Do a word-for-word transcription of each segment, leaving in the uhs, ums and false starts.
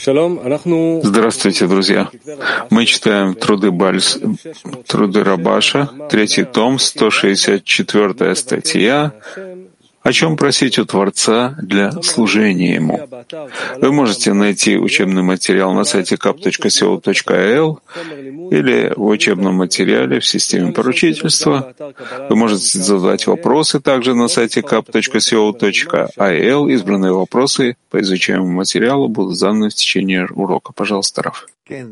Здравствуйте, друзья. Мы читаем труды, Бальс... труды Рабаша, третий том, сто шестьдесят четвёртая статья, о чем просить у Творца для служения Ему. Вы можете найти учебный материал на сайте кап точка си о точка ай эл или в учебном материале в системе поручительства. Вы можете задать вопросы также на сайте кап точка си о точка ай эл. Избранные вопросы по изучаемому материалу будут заданы в течение урока. Пожалуйста, Раф.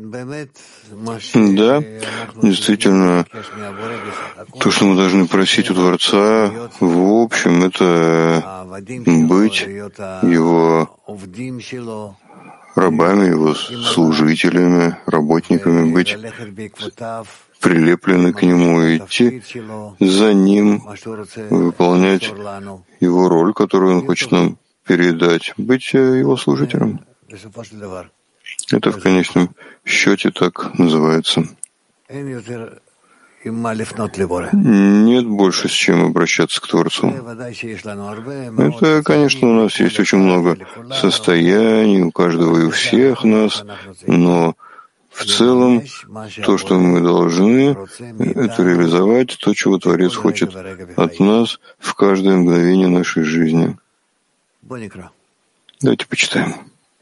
Да, действительно, то, что мы должны просить у Творца, в общем, это быть Его рабами, Его служителями, работниками, быть прилеплены к Нему, идти за Ним, выполнять Его роль, которую Он хочет нам передать, быть Его служителем. Это в конечном счете так называется. Нет больше с чем обращаться к Творцу. Это, конечно, у нас есть очень много состояний, у каждого и у всех нас, но в целом то, что мы должны, это реализовать то, чего Творец хочет от нас в каждое мгновение нашей жизни. Давайте почитаем.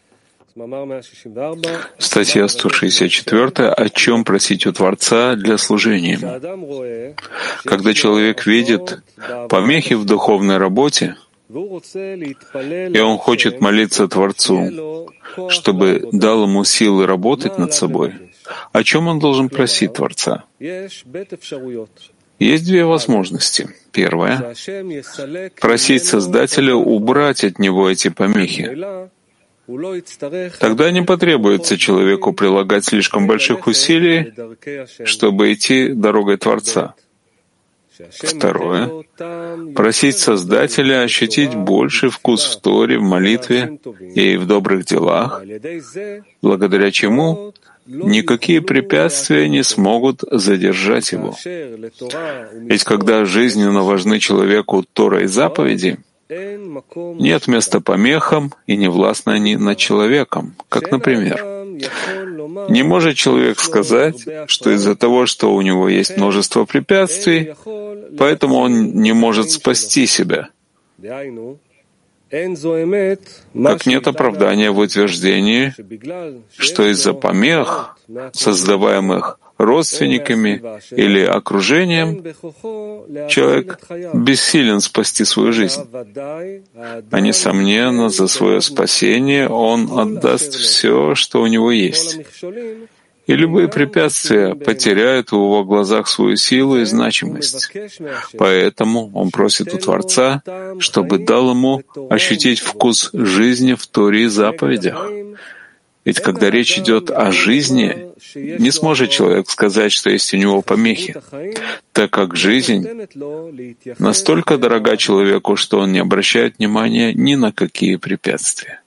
Статья сто шестьдесят четыре. О чем просить у Творца для служения Ему? Когда человек видит помехи в духовной работе, и он хочет молиться Творцу, чтобы дал ему силы работать над собой, о чем он должен просить Творца? Есть две возможности. Первая — просить Создателя убрать от него эти помехи. Тогда не потребуется человеку прилагать слишком больших усилий, чтобы идти дорогой Творца. Второе — просить Создателя ощутить больший вкус в Торе, в молитве и в добрых делах, благодаря чему никакие препятствия не смогут задержать его. Ведь когда жизненно важны человеку Тора и заповеди, нет места помехам, и не властны они над человеком. Как, например, не может человек сказать, что из-за того, что у него есть множество препятствий, поэтому он не может спасти себя. Как нет оправдания в утверждении, что из-за помех, создаваемых родственниками или окружением, человек бессилен спасти свою жизнь. А несомненно, за свое спасение он отдаст все, что у него есть. И любые препятствия потеряют в его глазах свою силу и значимость. Поэтому он просит у Творца, чтобы дал ему ощутить вкус жизни в Торе и заповедях. Ведь когда речь идет о жизни, не сможет человек сказать, что есть у него помехи, так как жизнь настолько дорога человеку, что он не обращает внимания ни на какие препятствия.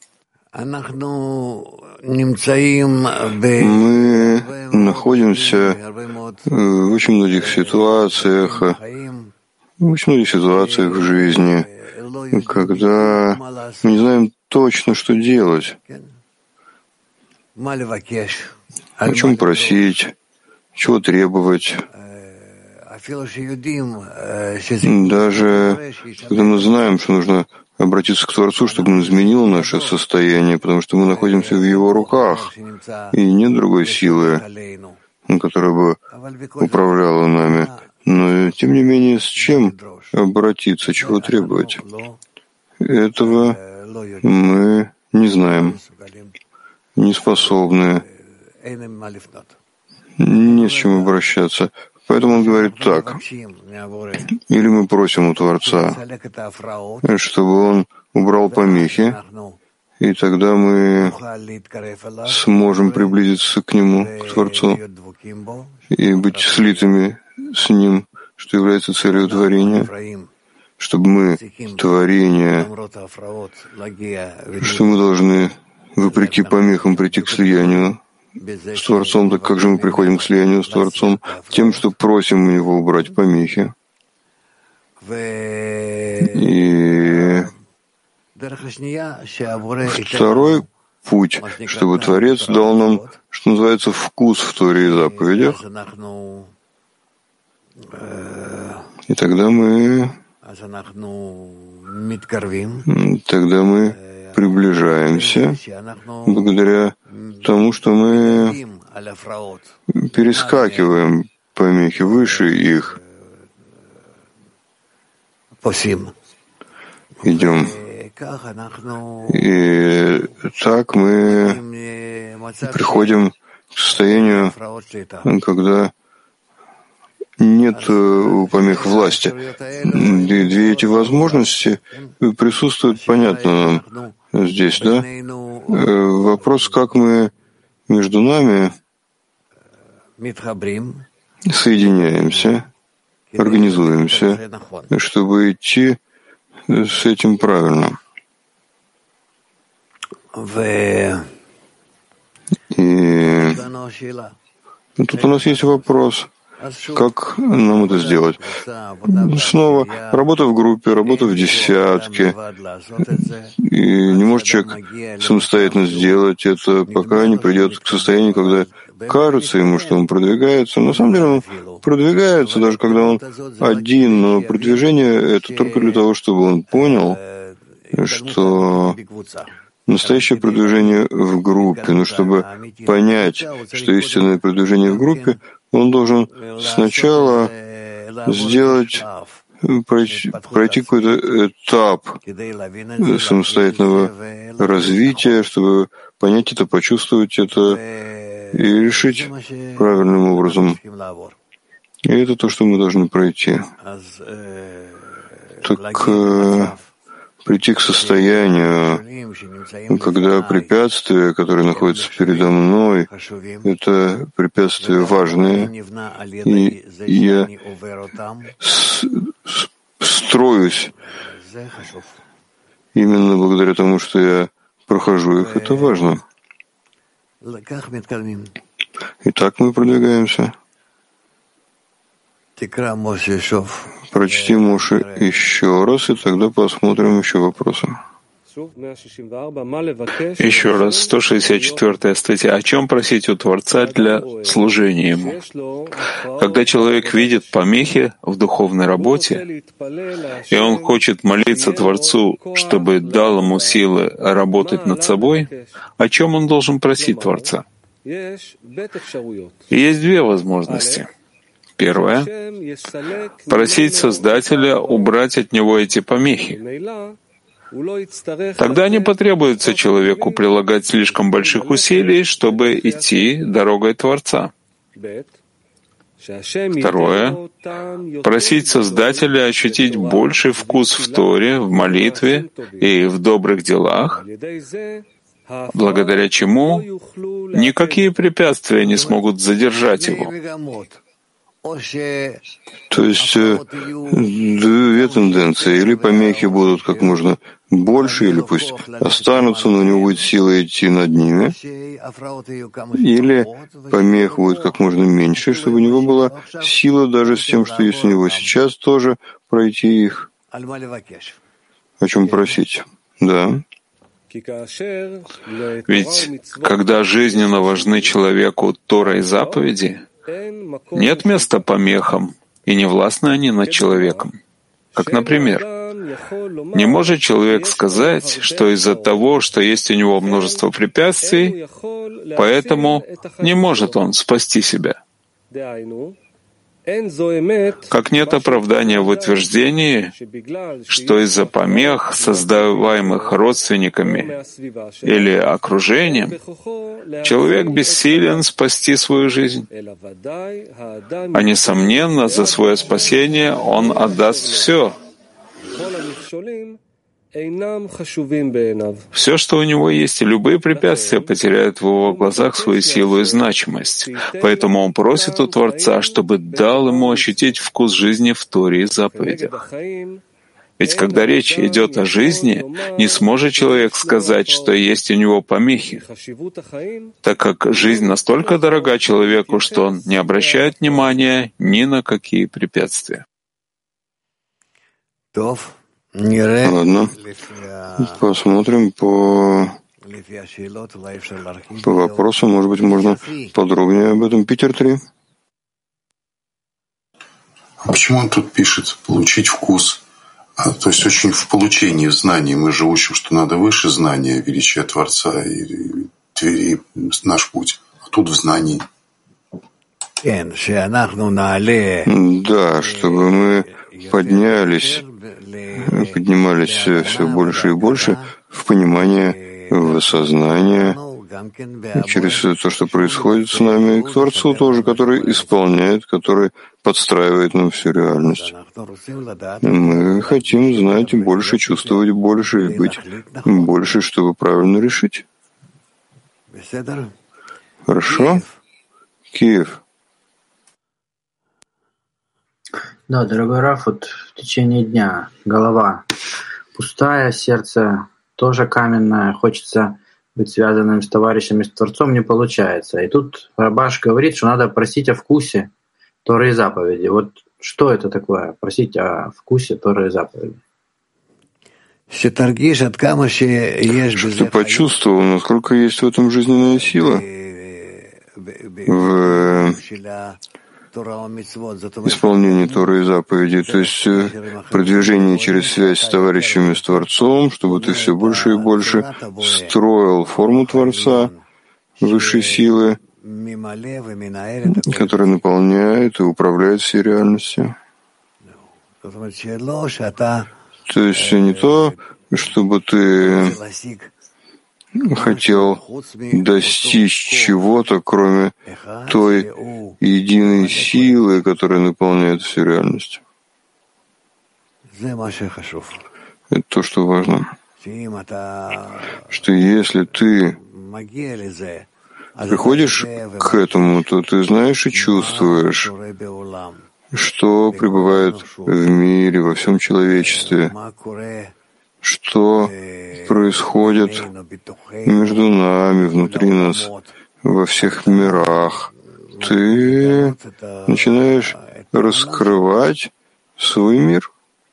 Мы находимся в очень многих ситуациях, в очень многих ситуациях в жизни, когда мы не знаем точно, что делать. О чем просить, чего требовать. Даже когда мы знаем, что нужно обратиться к Творцу, чтобы он изменил наше состояние, потому что мы находимся в Его руках, и нет другой силы, которая бы управляла нами. Но, тем не менее, с чем обратиться, чего требовать? Этого мы не знаем, не способны, не с чем обращаться. Поэтому он говорит так. Или мы просим у Творца, чтобы он убрал помехи, и тогда мы сможем приблизиться к Нему, к Творцу, и быть слитыми с Ним, что является целью творения, чтобы мы, творение, что мы должны, вопреки помехам, прийти к слиянию с Творцом. Так как же мы приходим к слиянию с Творцом? Тем, что просим у Него убрать помехи. И второй путь, чтобы Творец дал нам, что называется, вкус в Торе и заповедях. И тогда мы, тогда мы приближаемся благодаря тому, что мы перескакиваем помехи выше их, идем. И так мы приходим к состоянию, когда нет помех власти. И две эти возможности присутствуют, понятно нам здесь, да? Вопрос, как мы между нами соединяемся, организуемся, чтобы идти с этим правильно. И тут у нас есть вопрос, как нам это сделать. Снова работа в группе, работа в десятке. И не может человек самостоятельно сделать это, пока не придет к состоянию, когда кажется ему, что он продвигается. На самом деле он продвигается, даже когда он один, но продвижение — это только для того, чтобы он понял, что настоящее продвижение в группе, но чтобы понять, что истинное продвижение в группе, он должен сначала сделать, пройти, пройти какой-то этап самостоятельного развития, чтобы понять это, почувствовать это и решить правильным образом. И это то, что мы должны пройти. Так прийти к состоянию, когда препятствия, которые находятся передо мной, это препятствия важные, и я с- с- строюсь именно благодаря тому, что я прохожу их, это важно. И так мы продвигаемся. Прочти, Моше, еще раз, и тогда посмотрим еще вопросы. Еще раз, сто шестьдесят четвёртая статья. О чем просить у Творца для служения Ему? Когда человек видит помехи в духовной работе, и он хочет молиться Творцу, чтобы дал ему силы работать над собой, о чем он должен просить Творца? Есть две возможности. Первое — просить Создателя убрать от него эти помехи. Тогда не потребуется человеку прилагать слишком больших усилий, чтобы идти дорогой Творца. Второе — просить Создателя ощутить больший вкус в Торе, в молитве и в добрых делах, благодаря чему никакие препятствия не смогут задержать его. То есть две тенденции. Или помехи будут как можно больше, или пусть останутся, но у него будет сила идти над ними. Или помех будет как можно меньше, чтобы у него была сила даже с тем, что есть у него сейчас, тоже пройти их. О чем просить? Да. Ведь когда жизненно важны человеку Тора и заповеди, нет места помехам, и не властны они над человеком. Как, например, не может человек сказать, что из-за того, что есть у него множество препятствий, поэтому не может он спасти себя. Как нет оправдания в утверждении, что из-за помех, создаваемых родственниками или окружением, человек бессилен спасти свою жизнь. А несомненно, за свое спасение он отдаст все. Все, что у него есть, и любые препятствия потеряют в его глазах свою силу и значимость. Поэтому он просит у Творца, чтобы дал ему ощутить вкус жизни в Торе и заповедях. Ведь когда речь идет о жизни, не сможет человек сказать, что есть у него помехи, так как жизнь настолько дорога человеку, что он не обращает внимания ни на какие препятствия. Ладно. Посмотрим по По вопросу, может быть, можно подробнее об этом. Питер три. А почему он тут пишет «получить вкус»? А, то есть очень в получении знаний. Мы же учим, что надо выше знания, величия Творца и Твери, наш путь. А тут в знании. Да, чтобы мы поднялись, поднимались все больше и больше в понимание, в осознание, через то, что происходит с нами, и к Творцу тоже, который исполняет, который подстраивает нам всю реальность. Мы хотим знать больше, чувствовать больше и быть больше, чтобы правильно решить. Хорошо? Киев. Да, дорогой Раф, вот в течение дня голова пустая, сердце тоже каменное, хочется быть связанным с товарищами, с Творцом, не получается. И тут Рабаш говорит, что надо просить о вкусе Торы и заповеди. Вот что это такое? Просить о вкусе Торы и заповеди. Чтобы ты почувствовал, насколько есть в этом жизненная сила, в исполнении Торы и заповедей, то есть продвижение через связь с товарищами, с Творцом, чтобы ты все больше и больше строил форму Творца, высшей силы, которая наполняет и управляет всей реальностью. То есть не то, чтобы ты хотел достичь чего-то, кроме той единой силы, которая наполняет всю реальность. Это то, что важно. Что если ты приходишь к этому, то ты знаешь и чувствуешь, что пребывает в мире, во всем человечестве, что происходит между нами, внутри нас, во всех мирах. Ты начинаешь раскрывать свой мир.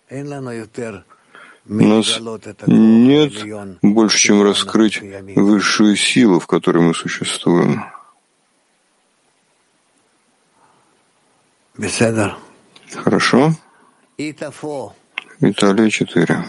У нас нет больше, чем раскрыть высшую силу, в которой мы существуем. Хорошо? Италия четыре.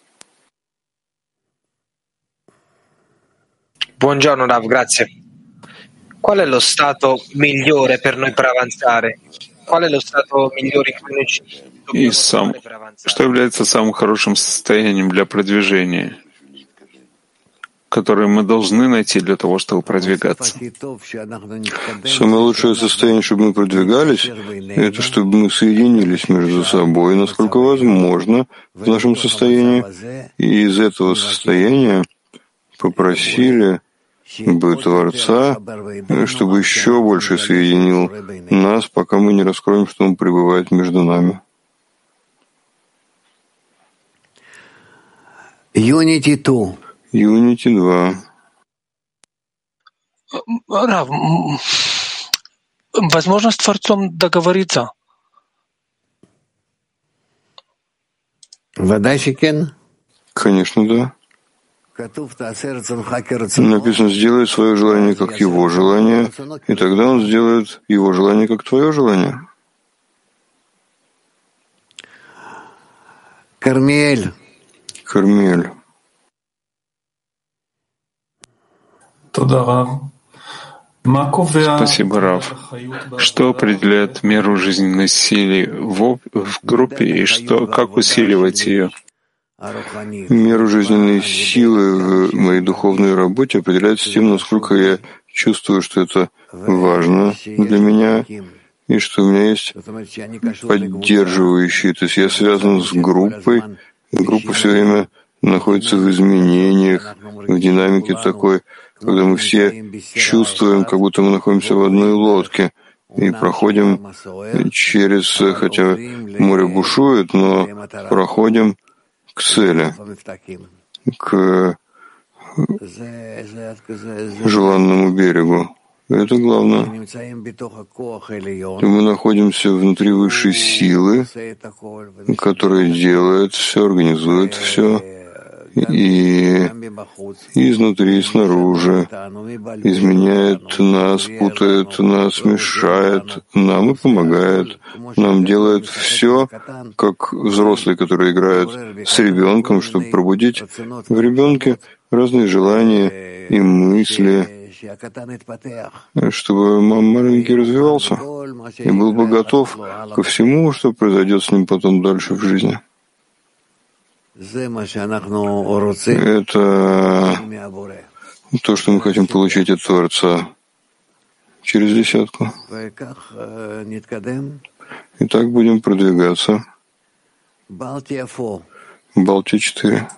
Buongiorno Rav, grazie. Qual è lo stato migliore per noi per avanzare? Qual è lo stato migliore in cui noi ci И сам, что является самым хорошим состоянием для продвижения, которое мы должны найти для того, чтобы продвигаться? Самое лучшее состояние, чтобы мы продвигались, это чтобы мы соединились между собой, насколько возможно, в нашем состоянии, и из этого состояния попросили бы Творца, чтобы еще больше соединил нас, пока мы не раскроем, что Он пребывает между нами. Unity два. Unity два. Рав, возможно с Творцом договориться? Конечно, да. Написано, сделай свое желание как его желание, и тогда он сделает его желание как твое желание. Кармель. Кармель. Спасибо, Рав. Что определяет меру жизненной силы в, в группе и что, как усиливать ее? Меру жизненной силы в моей духовной работе определяется тем, насколько я чувствую, что это важно для меня, и что у меня есть поддерживающие. То есть я связан с группой, и группа все время находится в изменениях, в динамике такой, когда мы все чувствуем, как будто мы находимся в одной лодке и проходим через, хотя море бушует, но проходим к цели, к желанному берегу. Это главное. И мы находимся внутри высшей силы, которая делает все, организует все, и изнутри, и снаружи, изменяет нас, путает нас, мешает нам и помогает. Нам делает все, как взрослый, который играет с ребенком, чтобы пробудить в ребенке разные желания и мысли, чтобы маленький развивался и был бы готов ко всему, что произойдет с ним потом дальше в жизни. Это то, что мы хотим получить от Творца через десятку. И так будем продвигаться. Балтия четыре.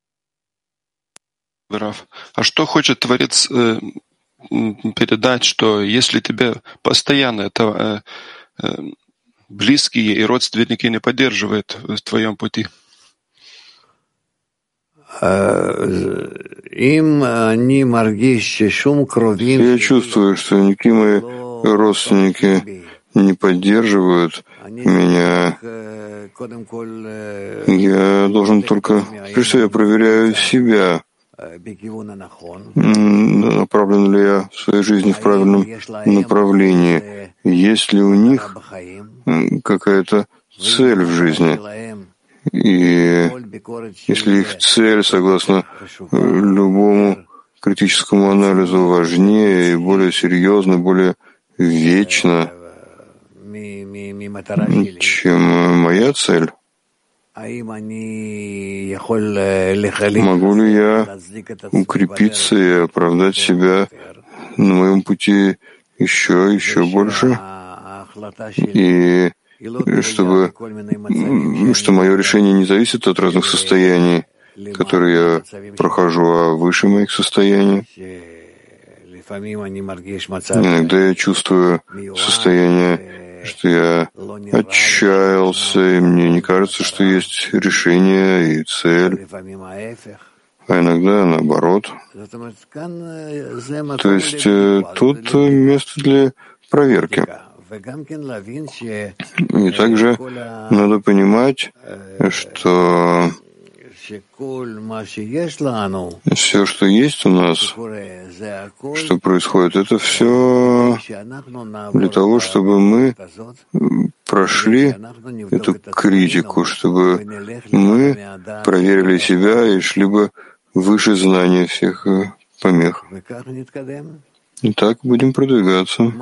А что хочет Творец э, передать, что если тебя постоянно это э, э, близкие и родственники не поддерживают в твоем пути? Я чувствую, что никакие мои родственники не поддерживают меня. Я должен только... Прежде всего, я проверяю себя, направлен ли я в своей жизни в правильном направлении. Есть ли у них какая-то цель в жизни? И если их цель, согласно любому критическому анализу, важнее и более серьезна, более вечна, чем моя цель, могу ли я укрепиться и оправдать себя на моем пути еще, еще больше? И чтобы, что мое решение не зависит от разных состояний, которые я прохожу, а выше моих состояний. Иногда я чувствую состояние, что я отчаялся, и мне не кажется, что есть решение и цель, а иногда наоборот. То есть тут место для проверки. И также надо понимать, что все, что есть у нас, что происходит, это все для того, чтобы мы прошли эту критику, чтобы мы проверили себя и шли бы выше знания всех помех. И так будем продвигаться.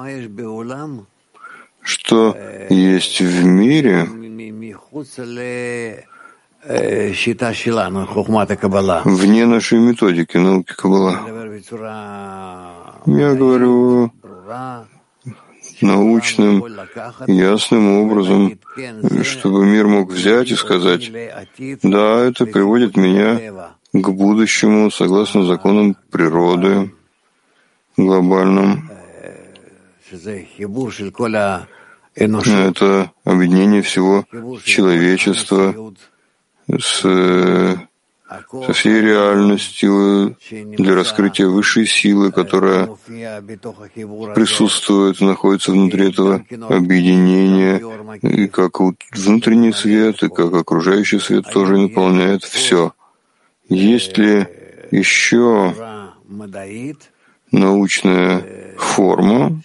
Что есть в мире, вне нашей методики науки Каббала. Я говорю научным, ясным образом, чтобы мир мог взять и сказать: да, это приводит меня к будущему согласно законам природы глобальным. Это объединение всего человечества с, со всей реальностью для раскрытия высшей силы, которая присутствует, находится внутри этого объединения, и как внутренний свет, и как окружающий свет тоже наполняет все. Есть ли еще научная форма,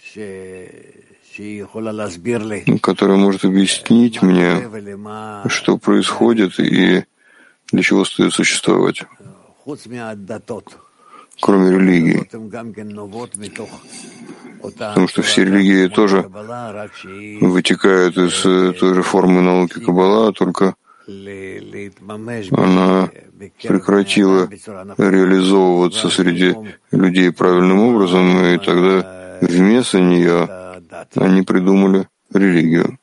которая может объяснить мне, что происходит и для чего стоит существовать, кроме религии? Потому что все религии тоже вытекают из той же формы науки Каббала, только она прекратила реализовываться среди людей правильным образом, и тогда вместо нее они придумали религию.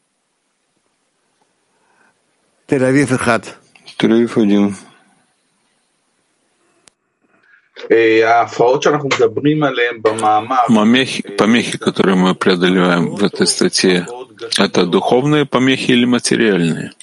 Тель-Авив один. Помехи, помехи, которые мы преодолеваем в этой статье, это духовные помехи или материальные?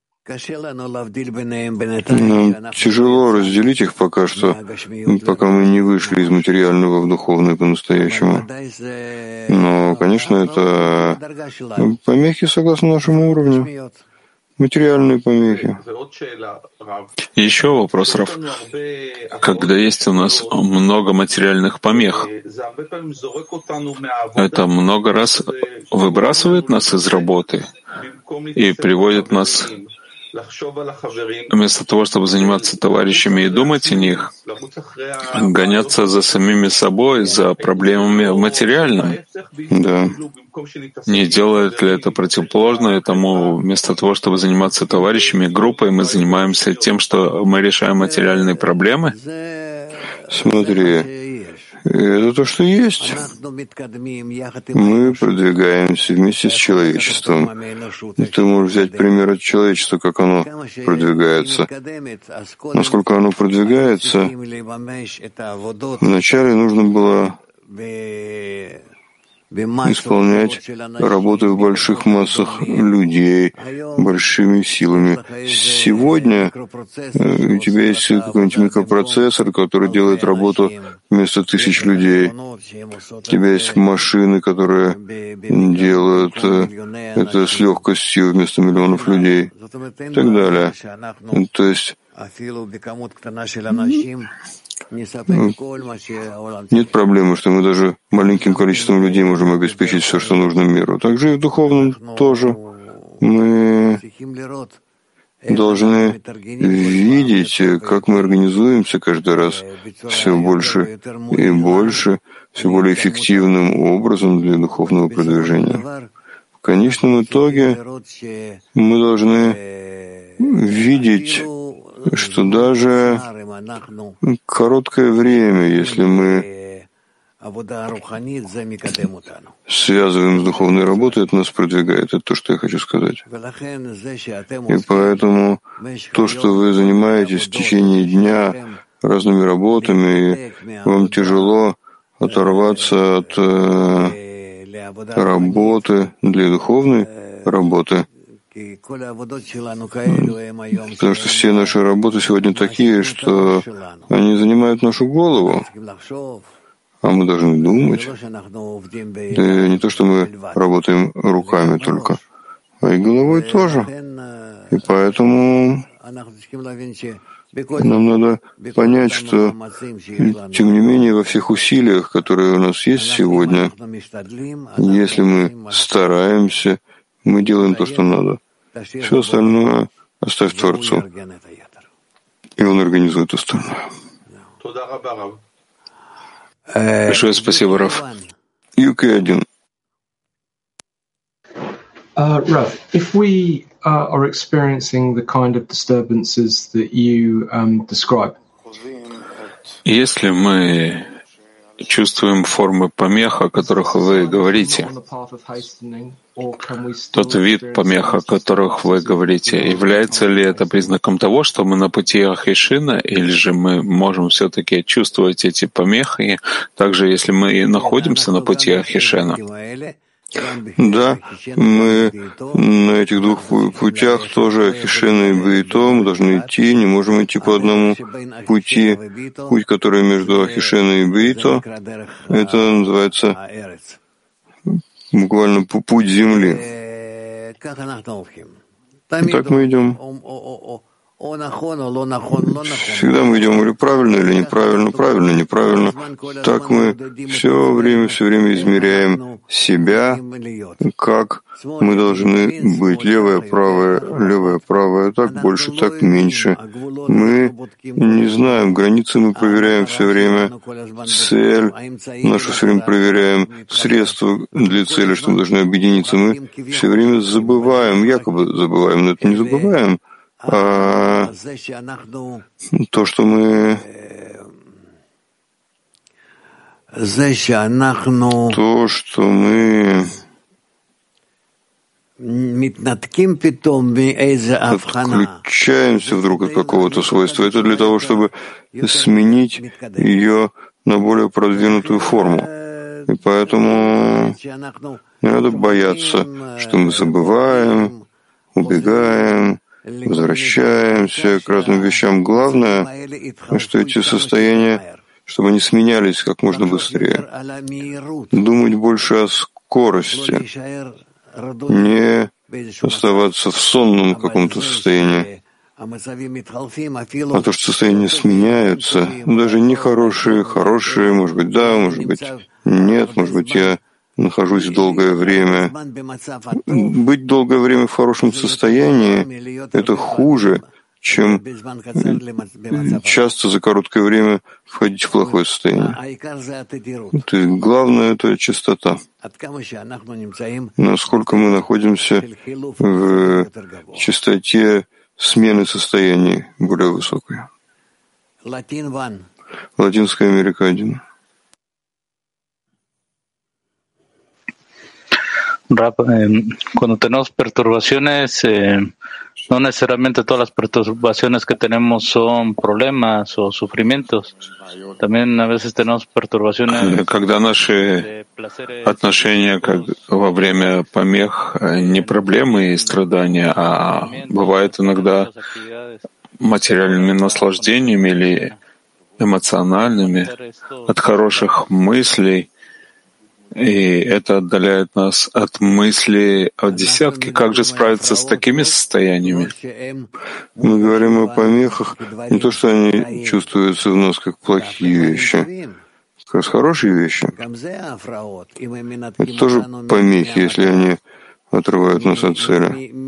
Нам тяжело разделить их пока что, пока мы не вышли из материального в духовное по-настоящему. Но, конечно, это помехи согласно нашему уровню. материальные помехи. Еще вопрос, Рав. Когда есть у нас много материальных помех, это много раз выбрасывает нас из работы и приводит нас, вместо того, чтобы заниматься товарищами и думать о них, гоняться за самими собой, за проблемами в материальном. Да. Не делает ли это противоположно этому? Вместо того, чтобы заниматься товарищами, группой, мы занимаемся тем, что мы решаем материальные проблемы? Смотри, это то, что есть. Мы продвигаемся вместе с человечеством. И ты можешь взять пример от человечества, как оно продвигается. Насколько оно продвигается, вначале нужно было исполнять работы в больших массах людей, большими силами. Сегодня у тебя есть какой-нибудь микропроцессор, который делает работу вместо тысяч людей. У тебя есть машины, которые делают это с легкостью вместо миллионов людей и так далее. То есть нет проблемы, что мы даже маленьким количеством людей можем обеспечить все, что нужно миру. Также и в духовном тоже. Мы должны видеть, как мы организуемся каждый раз все больше и больше, все более эффективным образом для духовного продвижения. В конечном итоге мы должны видеть, что даже короткое время, если мы связываем с духовной работой, это нас продвигает. Это то, что я хочу сказать. И поэтому то, что вы занимаетесь в течение дня разными работами, и вам тяжело оторваться от э, работы для духовной работы, потому что все наши работы сегодня такие, что они занимают нашу голову, а мы должны думать. Да не то, что мы работаем руками только, а и головой тоже. И поэтому нам надо понять, что, тем не менее, во всех усилиях, которые у нас есть сегодня, если мы стараемся, мы делаем то, что надо. Все остальное оставь Творцу, и Он организует остальное. Большое спасибо, Рав. Юки один. Uh, Rav, if we uh, are experiencing the kind of disturbances that you um, describe, если мы чувствуем формы помех, о которых вы говорите, тот вид помех, о которых вы говорите, является ли это признаком того, что мы на пути Ахишина, или же мы можем все-таки чувствовать эти помехи, также если мы находимся на пути Ахишина? Да, мы на этих двух путях тоже Ахишина и Бейто, мы должны идти, не можем идти по одному пути. Путь, который между Ахишина и Бейто, это называется буквально путь земли. Так мы идем. Всегда мы идем или правильно, или неправильно, правильно, неправильно. Так мы все время, все время измеряем себя, как мы должны быть. Левое, правое, левое, правое, так больше, так меньше. Мы не знаем, границы мы проверяем все время, цель нашу все время проверяем, средства для цели, что мы должны объединиться. Мы все время забываем, якобы забываем, но это не забываем. А то, что мы то, что мы отключаемся вдруг от какого-то свойства, это для того, чтобы сменить ее на более продвинутую форму. И поэтому не надо бояться, что мы забываем, убегаем, возвращаемся к разным вещам. Главное, что эти состояния, чтобы они сменялись как можно быстрее. Думать больше о скорости, не оставаться в сонном каком-то состоянии. А то, что состояния сменяются, даже нехорошие, хорошие, может быть, да, может быть, нет, может быть, я нахожусь долгое время. Быть долгое время в хорошем состоянии — это хуже, чем часто за короткое время входить в плохое состояние. То есть главное — это частота. Насколько мы находимся в частоте смены состояний более высокой. Латинская Америка один. Rap, eh, cuando tenemos perturbaciones, eh, no necesariamente todas las perturbaciones que tenemos son problemas o sufrimientos. También a veces tenemos perturbaciones. Когда наши отношения как во время помех не проблемы и страдания, а бывают иногда материальными наслаждениями или эмоциональными от хороших мыслей, и это отдаляет нас от мысли о десятке. Как же справиться с такими состояниями? Мы говорим о помехах, не то, что они чувствуются в нас как плохие вещи, как раз хорошие вещи. Это тоже помехи, если они отрывают нас от цели,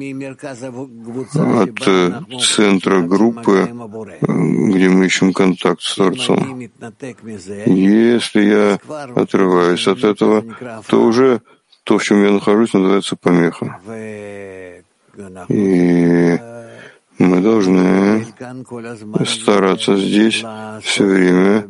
от центра группы, где мы ищем контакт с Творцом. Если я отрываюсь от этого, то уже то, в чем я нахожусь, называется помеха. И мы должны стараться здесь все время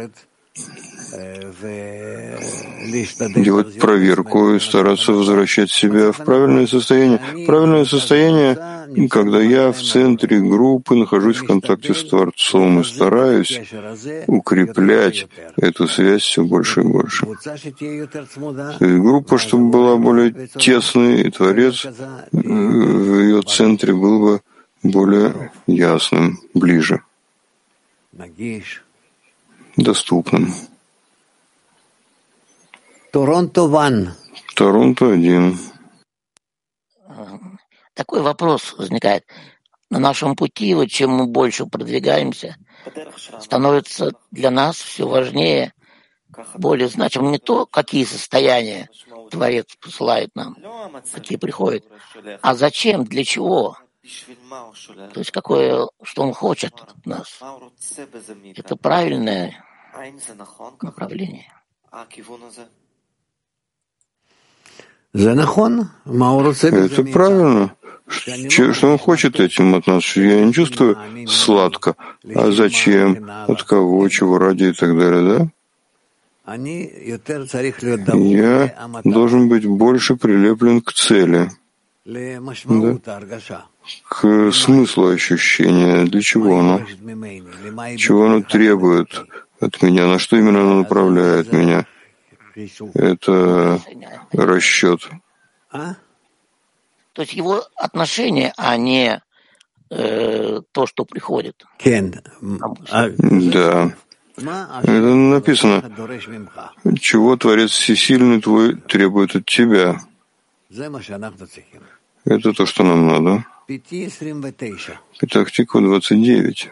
делать проверку и стараться возвращать себя в правильное состояние. Правильное состояние, когда я в центре группы нахожусь в контакте с Творцом и стараюсь укреплять эту связь все больше и больше. То есть группа, чтобы была более тесной, и Творец в ее центре был бы более ясным, ближе, доступным. Торонто Торонто один. Такой вопрос возникает. На нашем пути, вот чем мы больше продвигаемся, становится для нас все важнее, более значимым не то, какие состояния Творец посылает нам, какие приходят, а зачем, для чего. То есть какое, что он хочет от нас. Это правильное направление. Это правильно. Что он хочет этим от нас? Я не чувствую сладко. А зачем? От кого? Чего ради и так далее, да? Я должен быть больше прилеплен к цели, да? К смыслу ощущения. Для чего оно? Чего оно требует от меня? На что именно оно направляет меня? Это расчет. То есть его отношения, а не э, то, что приходит. Да. Это написано. Чего Творец Всесильный твой требует от тебя? Это то, что нам надо. Итак, Тиква двадцать девять.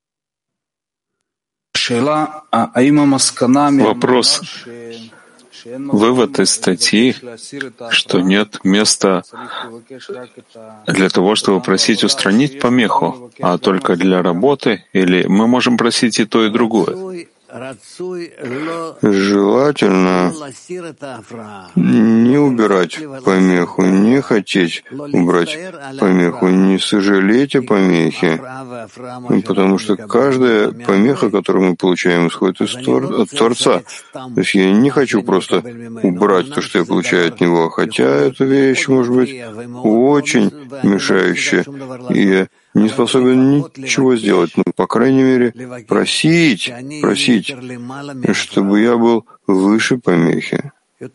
Вопрос. Вывод из статьи, что нет места для того, чтобы просить устранить помеху, а только для работы, или мы можем просить и то, и другое? Желательно не убирать помеху, не хотеть убрать помеху, не сожалеть о помехе, потому что каждая помеха, которую мы получаем, исходит из твор... от Творца. То есть я не хочу просто убрать то, что я получаю от Него, хотя эта вещь может быть очень мешающая, и я не способен ничего сделать, но, по крайней мере, просить, просить, чтобы я был выше помехи,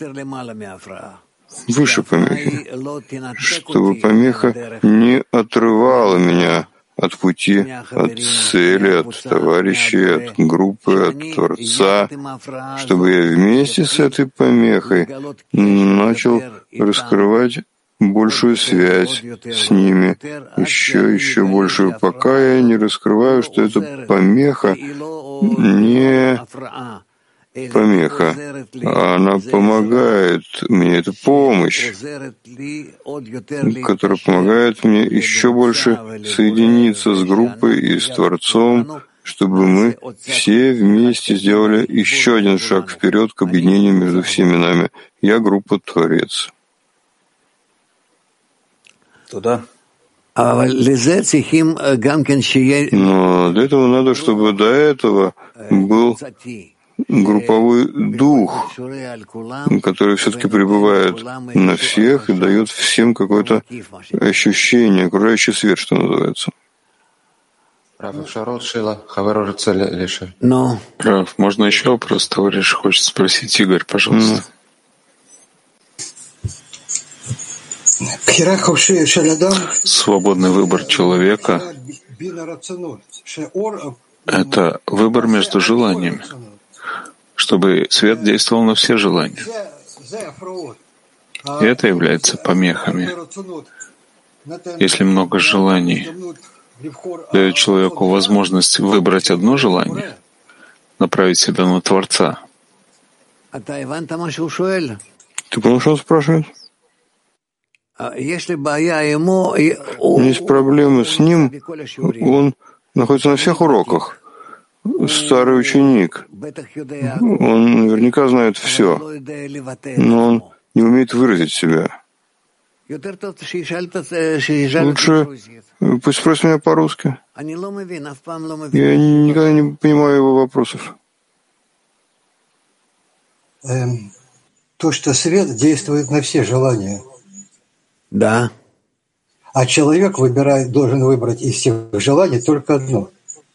выше помехи, чтобы помеха не отрывала меня от пути, от цели, от товарищей, от группы, от Творца, чтобы я вместе с этой помехой начал раскрывать большую связь с ними, еще, еще большую, пока я не раскрываю, что это помеха, не помеха, а она помогает мне, это помощь, которая помогает мне еще больше соединиться с группой и с Творцом, чтобы мы все вместе сделали еще один шаг вперед к объединению между всеми нами. Я группа Творец. Туда. Но для этого надо, чтобы до этого был групповой дух, который все-таки пребывает на всех и дает всем какое-то ощущение, окружающий свет, что называется. Раф, можно еще вопрос? Товарищ хочет спросить. Игорь, пожалуйста. Свободный выбор человека — это выбор между желаниями, чтобы свет действовал на все желания. И это является помехами. Если много желаний дает человеку возможность выбрать одно желание, направить себя на Творца. Ты понял, что он спрашивает? Есть проблемы с ним, он находится на всех уроках. Старый ученик. Он наверняка знает все, но он не умеет выразить себя. Лучше пусть спросит меня по-русски. Я никогда не понимаю его вопросов. Эм, то, что свет действует на все желания. Да. А человек выбирает, должен выбрать из всех желаний только одно.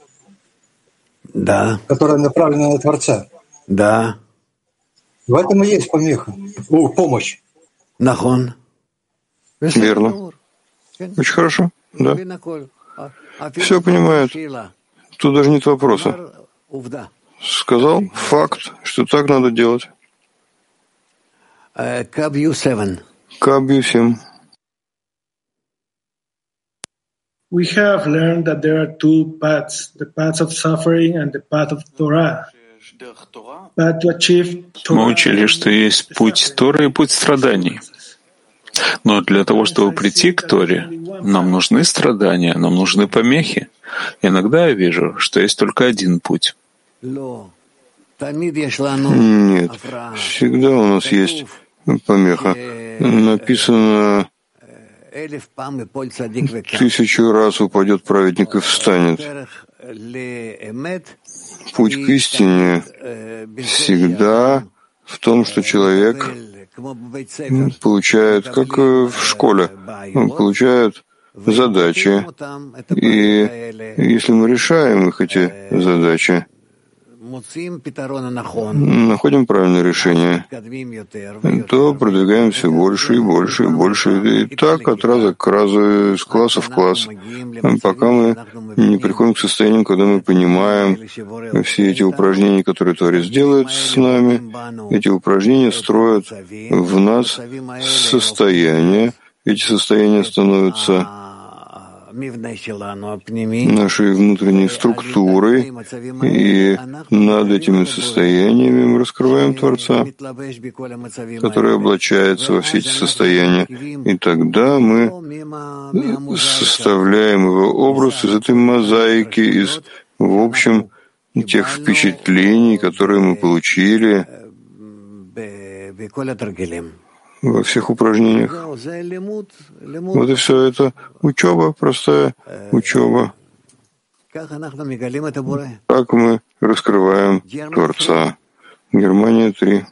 Да. Которое направлено на Творца. Да. В этом и есть помеха. О, помощь. Нахон. Верно. Очень хорошо. Да. Все понимают. Тут даже нет вопроса. Сказал факт, что так надо делать. Кабью семь. We have learned that there are two paths, the path of suffering and the path of Torah. But to achieve Torah, мы учили, что есть путь Торы и путь страданий. Но для того, чтобы прийти к Торе, нам нужны страдания, нам нужны помехи. Иногда я вижу, что есть только один путь. Нет, всегда у нас есть помеха. Написано: тысячу раз упадет праведник и встанет. Путь к истине всегда в том, что человек получает, как в школе, он получает задачи. И если мы решаем их, эти задачи, находим правильное решение, то продвигаем все больше и больше и больше. И так от раза к разу, из класса в класс, пока мы не приходим к состоянию, когда мы понимаем все эти упражнения, которые Творец делает с нами. Эти упражнения строят в нас состояние. Эти состояния становятся нашей внутренней структурой, и над этими состояниями мы раскрываем Творца, который облачается во все эти состояния, и тогда мы составляем его образ из этой мозаики, из, в общем, тех впечатлений, которые мы получили во всех упражнениях. Вот и все это учеба, простая учеба. Как мы раскрываем Творца. Германия три.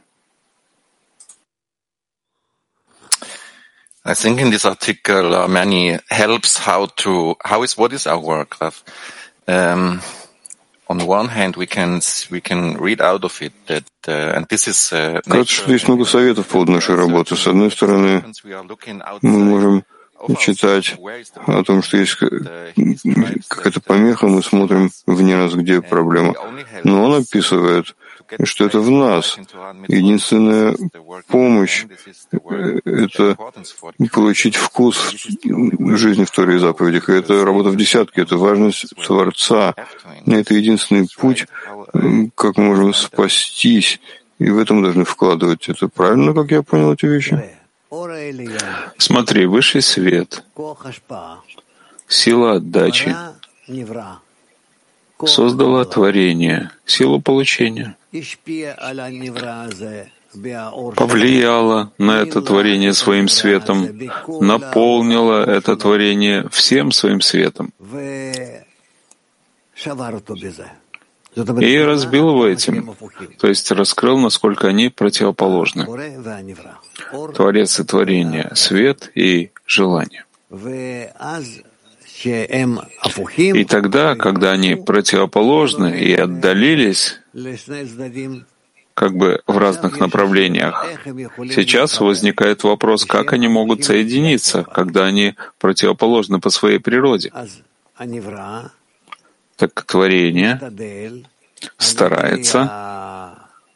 I think in this article uh, many helps how to how is what is our work. Um, on the one hand, we can we can read out of it that uh, and this is. Uh, Кажется, есть много советов по поводу нашей работы. С одной стороны, мы можем читать о том, что есть какая-то помеха, мы смотрим вне нас, где проблема. Но он описывает и что это в нас. Единственная помощь — это получить вкус жизни в Торе и заповедях. И это работа в десятке, это важность Творца. Это единственный путь, как мы можем спастись, и в этом мы должны вкладывать. Это правильно, как я понял эти вещи? Смотри, высший свет, сила отдачи создала творение, силу получения, повлияла на это творение своим светом, наполнила это творение всем своим светом и разбил его этим, то есть раскрыл, насколько они противоположны. Творец и творение, свет и желание. И тогда, когда они противоположны и отдалились, как бы в разных направлениях, сейчас возникает вопрос, как они могут соединиться, когда они противоположны по своей природе. Так творение старается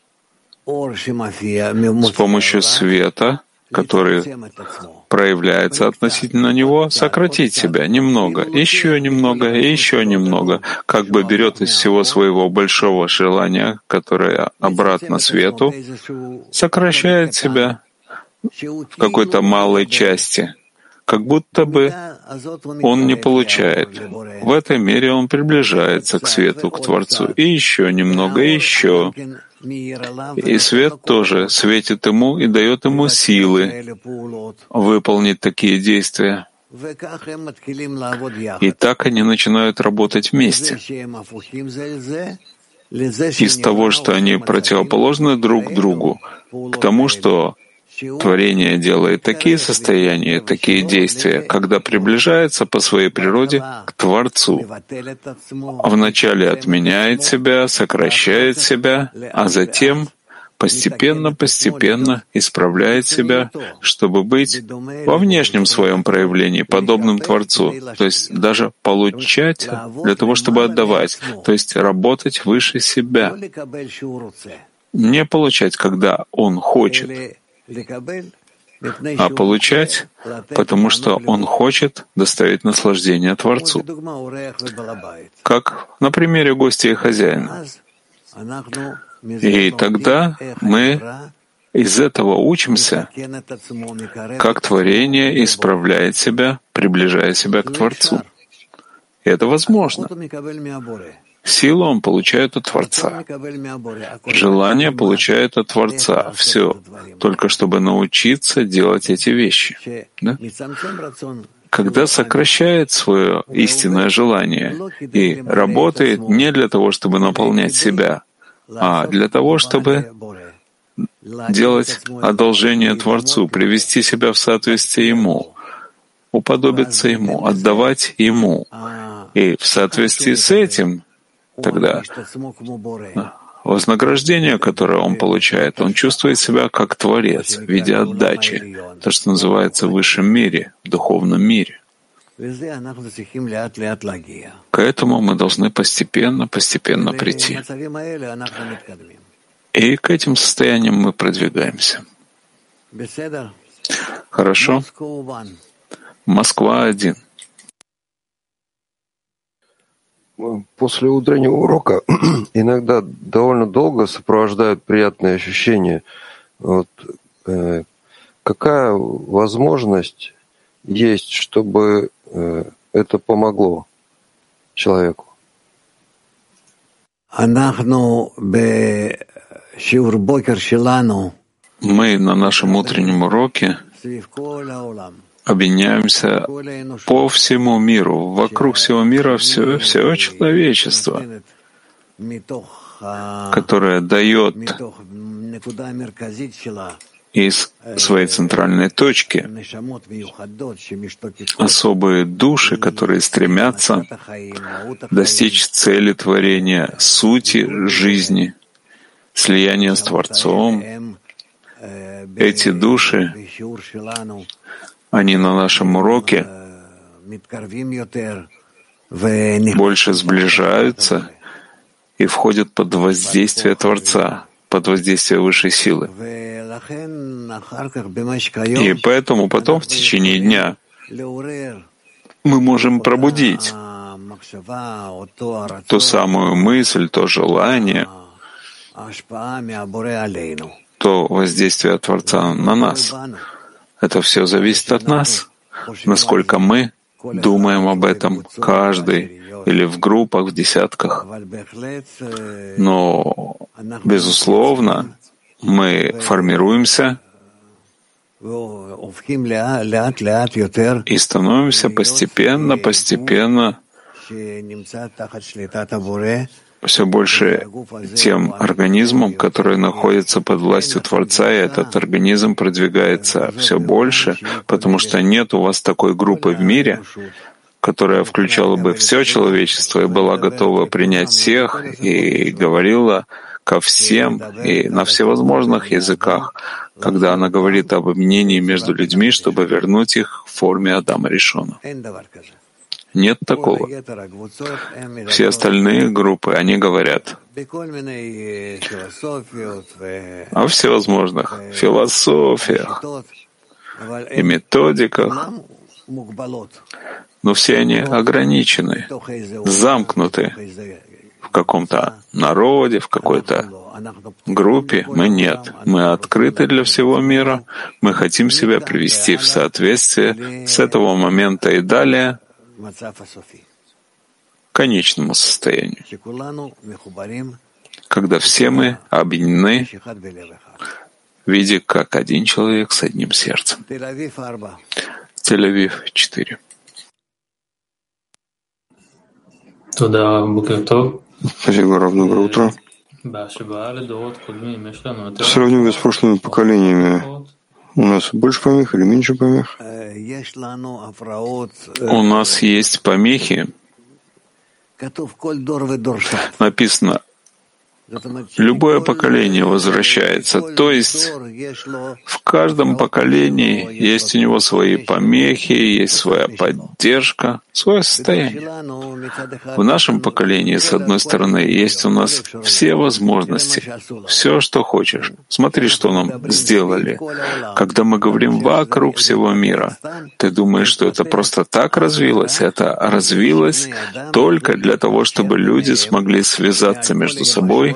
с помощью света, который проявляется относительно него, сократить себя немного, еще немного, еще немного, как бы берет из всего своего большого желания, которое обратно свету, сокращает себя в какой-то малой части, как будто бы он не получает. В этой мере он приближается к свету, к Творцу. И еще немного, и еще. И свет тоже светит ему и дает ему силы выполнить такие действия. И так они начинают работать вместе. Из того, что они противоположны друг другу, к тому, что творение делает такие состояния, такие действия, когда приближается по своей природе к Творцу. А вначале отменяет себя, сокращает себя, а затем постепенно-постепенно исправляет себя, чтобы быть во внешнем своем проявлении подобным Творцу, то есть даже получать для того, чтобы отдавать, то есть работать выше себя. Не получать, когда он хочет, а получать, потому что он хочет доставить наслаждение Творцу. Как на примере гостя и хозяина. И тогда мы из этого учимся, как творение исправляет себя, приближая себя к Творцу. И это возможно. Силу он получает от Творца. Желание получает от Творца. Все. Только чтобы научиться делать эти вещи. Да? Когда сокращает свое истинное желание и работает не для того, чтобы наполнять себя, а для того, чтобы делать одолжение Творцу, привести себя в соответствие Ему, уподобиться Ему, отдавать Ему. И в соответствии с этим тогда вознаграждение, которое он получает, он чувствует себя как Творец в виде отдачи, то, что называется в высшем мире, в духовном мире. К этому мы должны постепенно-постепенно прийти. И к этим состояниям мы продвигаемся. Хорошо? Москва один. После утреннего урока иногда довольно долго сопровождают приятные ощущения. Вот, э, какая возможность есть, чтобы э, это помогло человеку? Мы на нашем утреннем уроке объединяемся по всему миру, вокруг всего мира все, все человечество, которое дает из своей центральной точки особые души, которые стремятся достичь цели творения, сути жизни, слияния с Творцом. Эти души, они на нашем уроке больше сближаются и входят под воздействие Творца, под воздействие высшей силы. И поэтому потом в течение дня мы можем пробудить ту самую мысль, то желание, то воздействие Творца на нас. Это все зависит от нас, насколько мы думаем об этом, каждый, или в группах, в десятках. Но, безусловно, мы формируемся и становимся постепенно, постепенно все больше тем организмом, который находится под властью Творца, и этот организм продвигается все больше, потому что нет у вас такой группы в мире, которая включала бы все человечество и была готова принять всех и говорила ко всем и на всевозможных языках, когда она говорит об объединении между людьми, чтобы вернуть их в форме Адама Ришона. Нет такого. Все остальные группы, они говорят о всевозможных философиях и методиках, но все они ограничены, замкнуты в каком-то народе, в какой-то группе. Мы нет. Мы открыты для всего мира. Мы хотим себя привести в соответствие с этого момента и далее к конечному состоянию, когда все мы объединены в виде как один человек с одним сердцем. Тель-Авив четыре. Спасибо, Рав, доброе утро. Сравнивая с прошлыми поколениями, у нас больше помех или меньше помех? У нас есть помехи. Написано, любое поколение возвращается, то есть в каждом поколении есть у него свои помехи, есть своя поддержка, свое состояние. В нашем поколении, с одной стороны, есть у нас все возможности, все, что хочешь. Смотри, что нам сделали. Когда мы говорим вокруг всего мира, ты думаешь, что это просто так развилось? Это развилось только для того, чтобы люди смогли связаться между собой,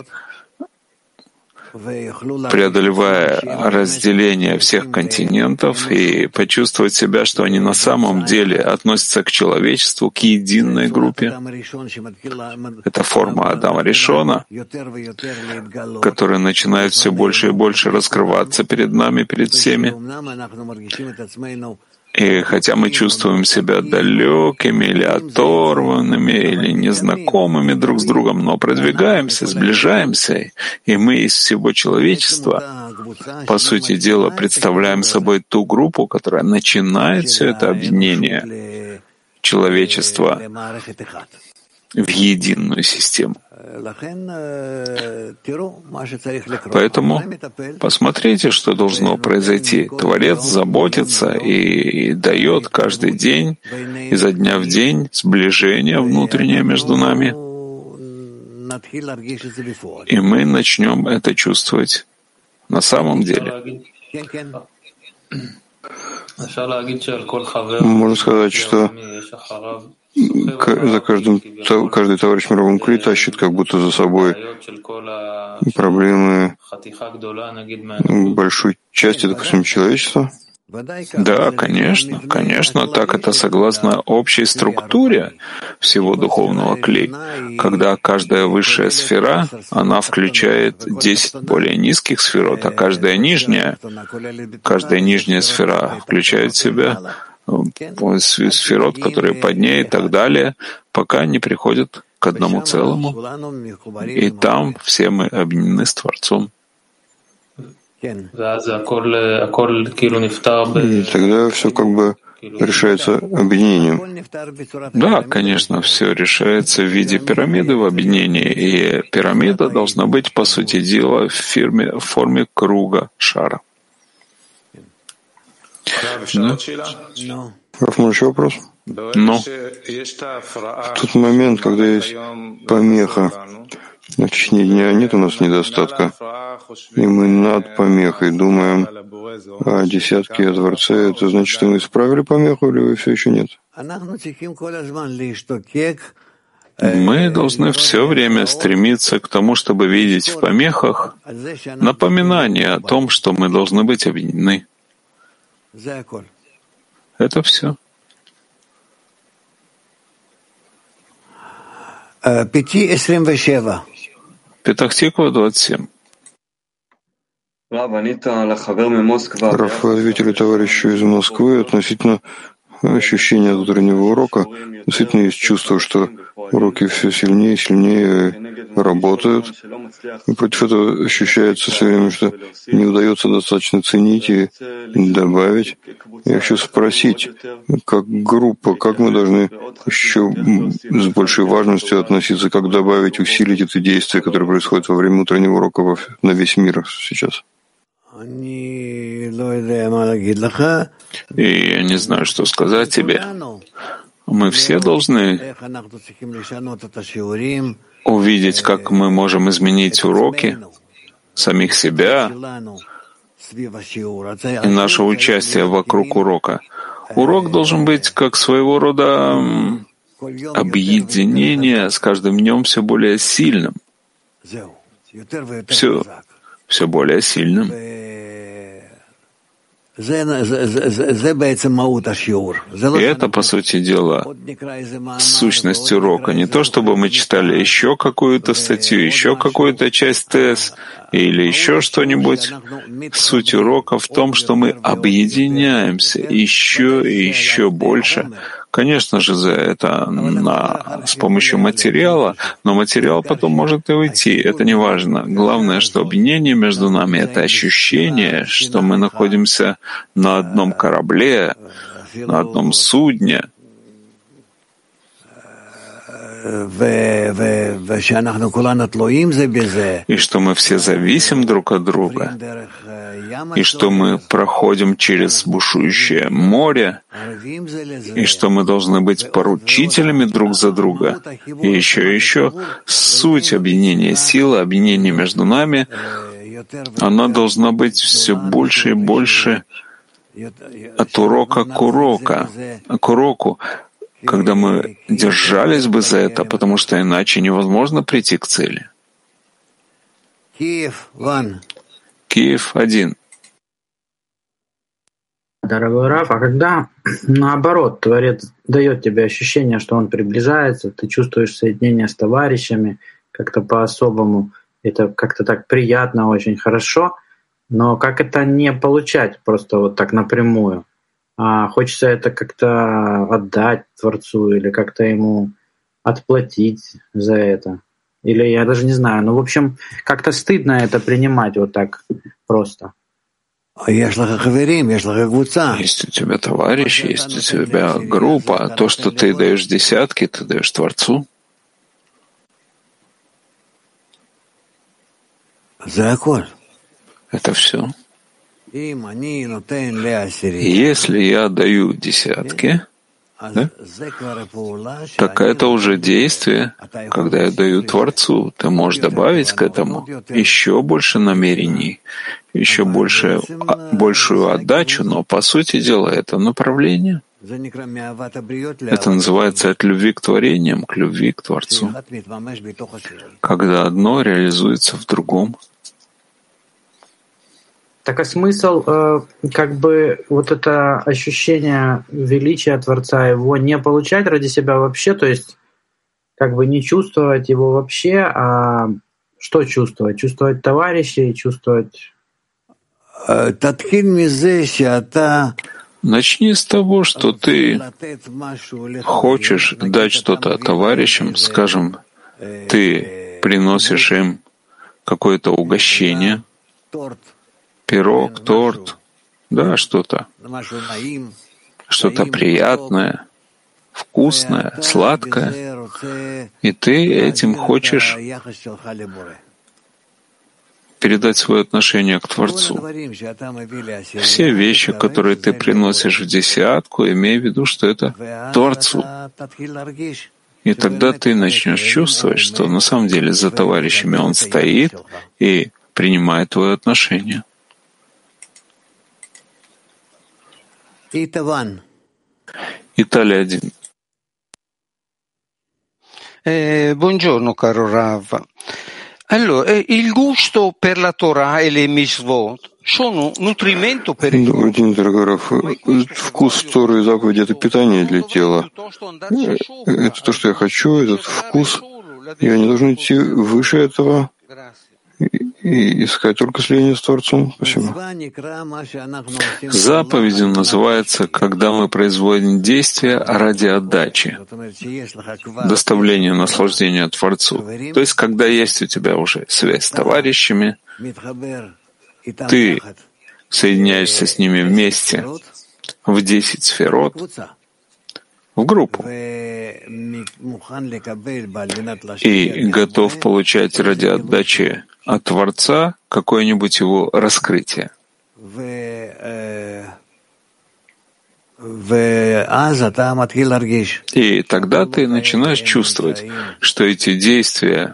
преодолевая разделение всех континентов и почувствовать себя, что они на самом деле относятся к человечеству, к единой группе. Это форма Адама Ришона, которая начинает все больше и больше раскрываться перед нами, перед всеми. И хотя мы чувствуем себя далекими или оторванными, или незнакомыми друг с другом, но продвигаемся, сближаемся, и мы из всего человечества, по сути дела, представляем собой ту группу, которая начинает все это объединение человечества в единую систему. Поэтому посмотрите, что должно произойти. Творец заботится и дает каждый день, изо дня в день, сближение внутреннее между нами. И мы начнем это чувствовать на самом деле. Можно сказать, что за каждым, каждый товарищ в мировом кле тащит как будто за собой проблемы большой части, допустим, человечества. Да, конечно, конечно, так это согласно общей структуре всего духовного клей. Когда каждая высшая сфера, она включает десять более низких сферот, а каждая нижняя, каждая нижняя сфера включает в себя сферот, которые под ней и так далее, пока не приходят к одному целому. И там все мы объединены с Творцом. И тогда все как бы решается объединением. Да, конечно, все решается в виде пирамиды в объединении, и пирамида должна быть, по сути дела, в, фирме, в форме круга, шара. Да? Раф, может, еще вопрос? Но в тот момент, когда есть помеха, в течение дня нет у нас недостатка, и мы над помехой думаем о десятке, о Творце, это значит, что мы исправили помеху, или все еще нет? Мы должны все время стремиться к тому, чтобы видеть в помехах напоминание о том, что мы должны быть объединены. Это все. Петах-Тиква, двадцать семь. Раф, вы ответили товарищу из Москвы относительно ощущения от утреннего урока. Действительно есть чувство, что уроки все сильнее и сильнее работают. И против этого ощущается все время, что не удается достаточно ценить и добавить. Я хочу спросить, как группа, как мы должны еще с большей важностью относиться, как добавить, усилить это действие, которое происходит во время утреннего урока на весь мир сейчас? И я не знаю, что сказать тебе. Мы все должны увидеть, как мы можем изменить уроки, самих себя и наше участие вокруг урока. Урок должен быть как своего рода объединение с каждым днем все более сильным. Все, все более сильным. И это, по сути дела, сущность урока. Не то, чтобы мы читали еще какую-то статью, еще какую-то часть ТЭС или еще что-нибудь. Суть урока в том, что мы объединяемся еще и еще больше. Конечно же, за это на, с помощью материала, но материал потом может и уйти, это не важно. Главное, что объединение между нами — это ощущение, что мы находимся на одном корабле, на одном судне, и что мы все зависим друг от друга, и что мы проходим через бушующее море, и что мы должны быть поручителями друг за друга. И еще и еще суть объединения силы, объединения между нами, она должна быть все больше и больше от урока к уроку, к уроку, когда мы держались бы за это, потому что иначе невозможно прийти к цели. Киев один. Дорогой Раф, а когда, наоборот, Творец дает тебе ощущение, что он приближается, ты чувствуешь соединение с товарищами как-то по-особому, это как-то так приятно, очень хорошо, но как это не получать просто вот так напрямую? А хочется это как-то отдать Творцу или как-то ему отплатить за это. Или я даже не знаю. Ну, в общем, как-то стыдно это принимать вот так просто. Есть у тебя товарищи, есть у тебя группа, а то, что ты даешь десятки, ты даешь Творцу. Это все. Если я даю десятки, да, так это уже действие, когда я даю Творцу. Ты можешь добавить к этому еще больше намерений, еще больше, большую отдачу, но по сути дела это направление. Это называется от любви к творениям, к любви к Творцу, когда одно реализуется в другом. Так а смысл, э, как бы, вот это ощущение величия Творца, его не получать ради себя вообще, то есть как бы не чувствовать его вообще, а что чувствовать? Чувствовать товарищей, чувствовать... Начни с того, что ты хочешь дать что-то товарищам, скажем, ты приносишь им какое-то угощение, пирог, торт, да, что-то, что-то приятное, вкусное, сладкое, и ты этим хочешь передать свое отношение к Творцу. Все вещи, которые ты приносишь в десятку, имей в виду, что это Творцу. И тогда ты начнешь чувствовать, что на самом деле за товарищами он стоит и принимает твое отношение. Италия один. Eh, buongiorno caro Rav. Allora, eh, il gusto per la Torah e le mitzvot sono nutrimento per il Добрый день, дорогой Раф. Вкус Торы и заповеди — это питание для тела. Это то, что я хочу, этот вкус. Я не должен идти выше этого и искать только слияние с Творцом. Спасибо. Заповедью называется, когда мы производим действия ради отдачи, доставления наслаждения Творцу. То есть, когда есть у тебя уже связь с товарищами, ты соединяешься с ними вместе в десять сферот, в группу, и готов получать ради отдачи от Творца какое-нибудь его раскрытие. И тогда ты начинаешь чувствовать, что эти действия,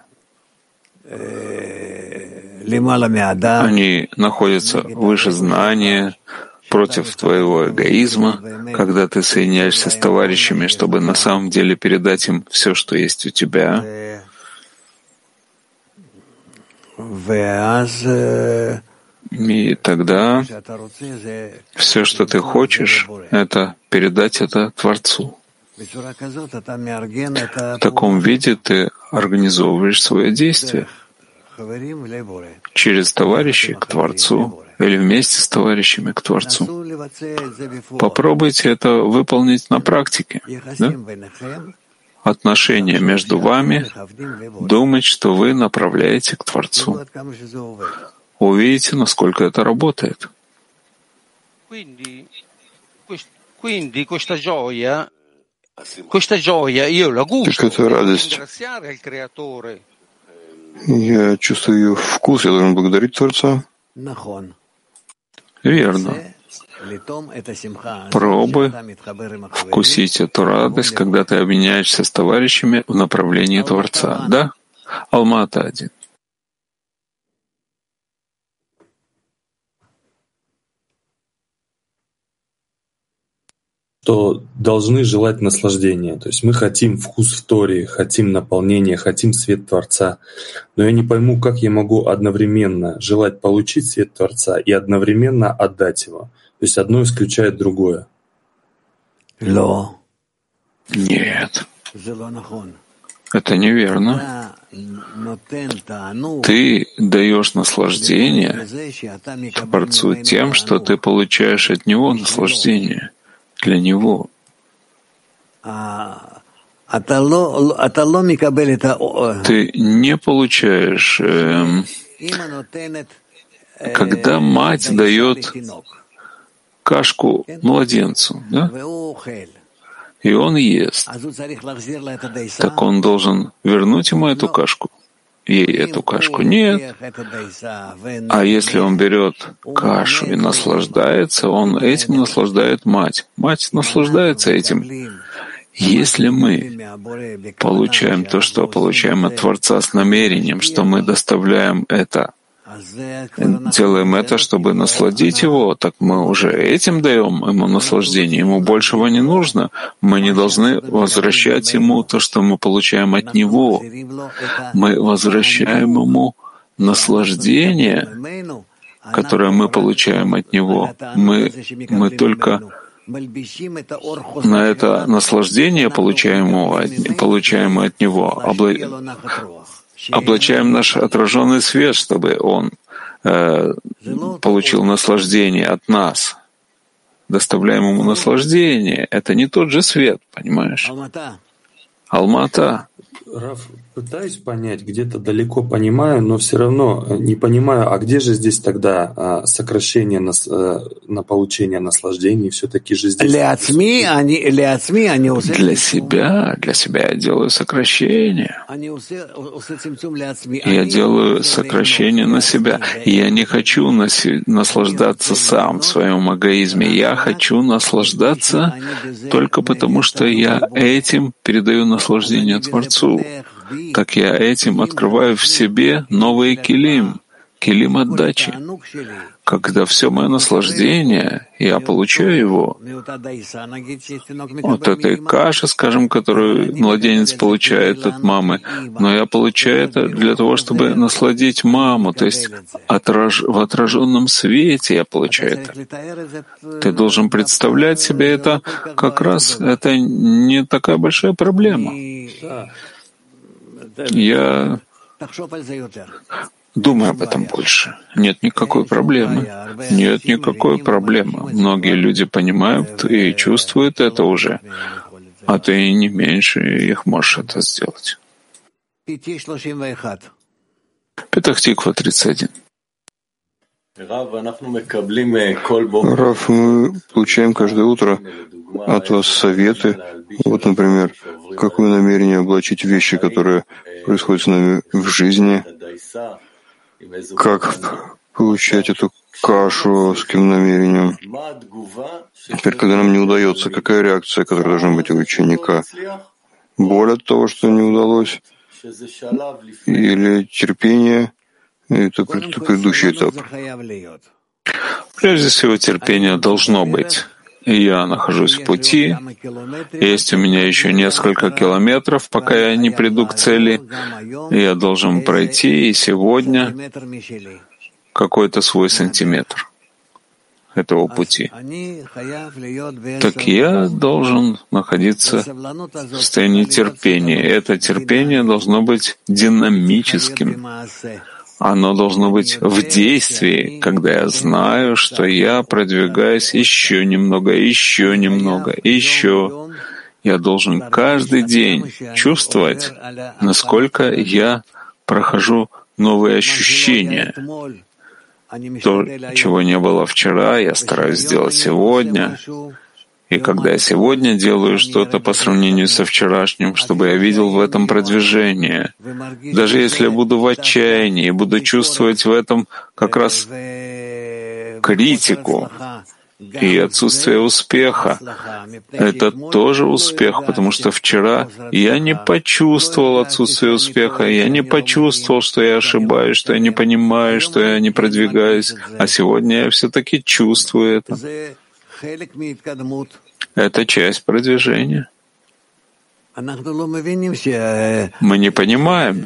они находятся выше знания, против твоего эгоизма, когда ты соединяешься с товарищами, чтобы на самом деле передать им все, что есть у тебя. И тогда все, что ты хочешь, это передать это Творцу. В таком виде ты организовываешь свое действие через товарищей к Творцу или вместе с товарищами к Творцу. Попробуйте это выполнить на практике. Да? Отношения между вами, думать, что вы направляете к Творцу. Увидите, насколько это работает. Так это радость. Я чувствую ее вкус, я должен благодарить Творца. Верно. Пробуй вкусить эту радость, когда ты объединяешься с товарищами в направлении Творца. Да? Алма-Ата один. Что должны желать наслаждения. То есть мы хотим вкус в Торе, хотим наполнения, хотим свет Творца. Но я не пойму, как я могу одновременно желать получить свет Творца и одновременно отдать его. То есть одно исключает другое. Нет. Это неверно. Ты даешь наслаждение Творцу тем, что ты получаешь от Него наслаждение. Для Него. Ты не получаешь, э, когда мать дает кашку младенцу, да? И он ест, так он должен вернуть ему эту кашку, ей эту кашку. Нет. А если он берет кашу и наслаждается, он этим наслаждает мать. Мать наслаждается этим. Если мы получаем то, что получаем от Творца с намерением, что мы доставляем это, делаем это, чтобы насладить его, так мы уже этим даем ему наслаждение, ему большего не нужно. Мы не должны возвращать ему то, что мы получаем от него. Мы возвращаем ему наслаждение, которое мы получаем от него. Мы, мы только на это наслаждение, получаемое от, получаемое от него, обла... облачаем наш отраженный свет, чтобы он э, получил наслаждение от нас. Доставляем ему наслаждение. Это не тот же свет, понимаешь? Алма-Ата. Раф, пытаюсь понять, где-то далеко понимаю, но все равно не понимаю, а где же здесь тогда а, сокращение на, на получение наслаждений? Все-таки же здесь... Для себя, для себя я делаю сокращение. Я делаю сокращение на себя. Я не хочу наслаждаться сам в своем эгоизме. Я хочу наслаждаться только потому, что я этим передаю наслаждение Творцу. Так я этим открываю в себе новые килим, килим отдачи. Когда все мое наслаждение, я получаю его от этой каши, скажем, которую младенец получает от мамы, но я получаю это для того, чтобы насладить маму, то есть отраж... в отраженном свете я получаю это. Ты должен представлять себе это, как раз это не такая большая проблема. Я думаю об этом больше. Нет никакой проблемы. Нет никакой проблемы. Многие люди понимают и чувствуют это уже, а ты не меньше их можешь это сделать. Петах Тиква, тридцать один. Раф, мы получаем каждое утро от вас советы. Вот, например, какое намерение облачить вещи, которые происходят с нами в жизни, как получать эту кашу, с каким намерением. Теперь, когда нам не удается, какая реакция, которая должна быть у ученика? Боль от того, что не удалось? Или терпение? Это предыдущий этап. Прежде всего, терпение должно быть. Я нахожусь в пути, есть у меня еще несколько километров, пока я не приду к цели. Я должен пройти и сегодня какой-то свой сантиметр этого пути. Так я должен находиться в состоянии терпения. Это терпение должно быть динамическим. Оно должно быть в действии, когда я знаю, что я продвигаюсь еще немного, еще немного, еще. Я должен каждый день чувствовать, насколько я прохожу новые ощущения. То, чего не было вчера, я стараюсь сделать сегодня. И когда я сегодня делаю что-то по сравнению со вчерашним, чтобы я видел в этом продвижение, даже если я буду в отчаянии, буду чувствовать в этом как раз критику и отсутствие успеха, это тоже успех, потому что вчера я не почувствовал отсутствие успеха, я не почувствовал, что я ошибаюсь, что я не понимаю, что я не продвигаюсь, а сегодня я все-таки чувствую это. Это часть продвижения. Мы не понимаем,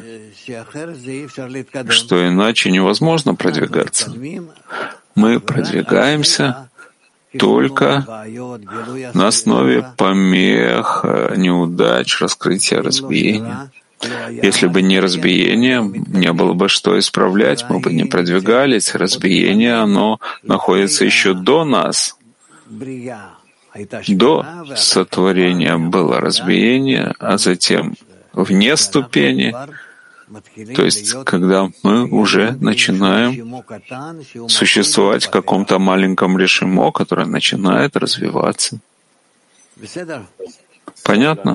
что иначе невозможно продвигаться. Мы продвигаемся только на основе помех, неудач, раскрытия, разбиения. Если бы не разбиение, не было бы что исправлять, мы бы не продвигались. Разбиение, оно находится еще до нас. До сотворения было разбиение, а затем вне ступени, то есть когда мы уже начинаем существовать в каком-то маленьком решимо, которое начинает развиваться. Понятно?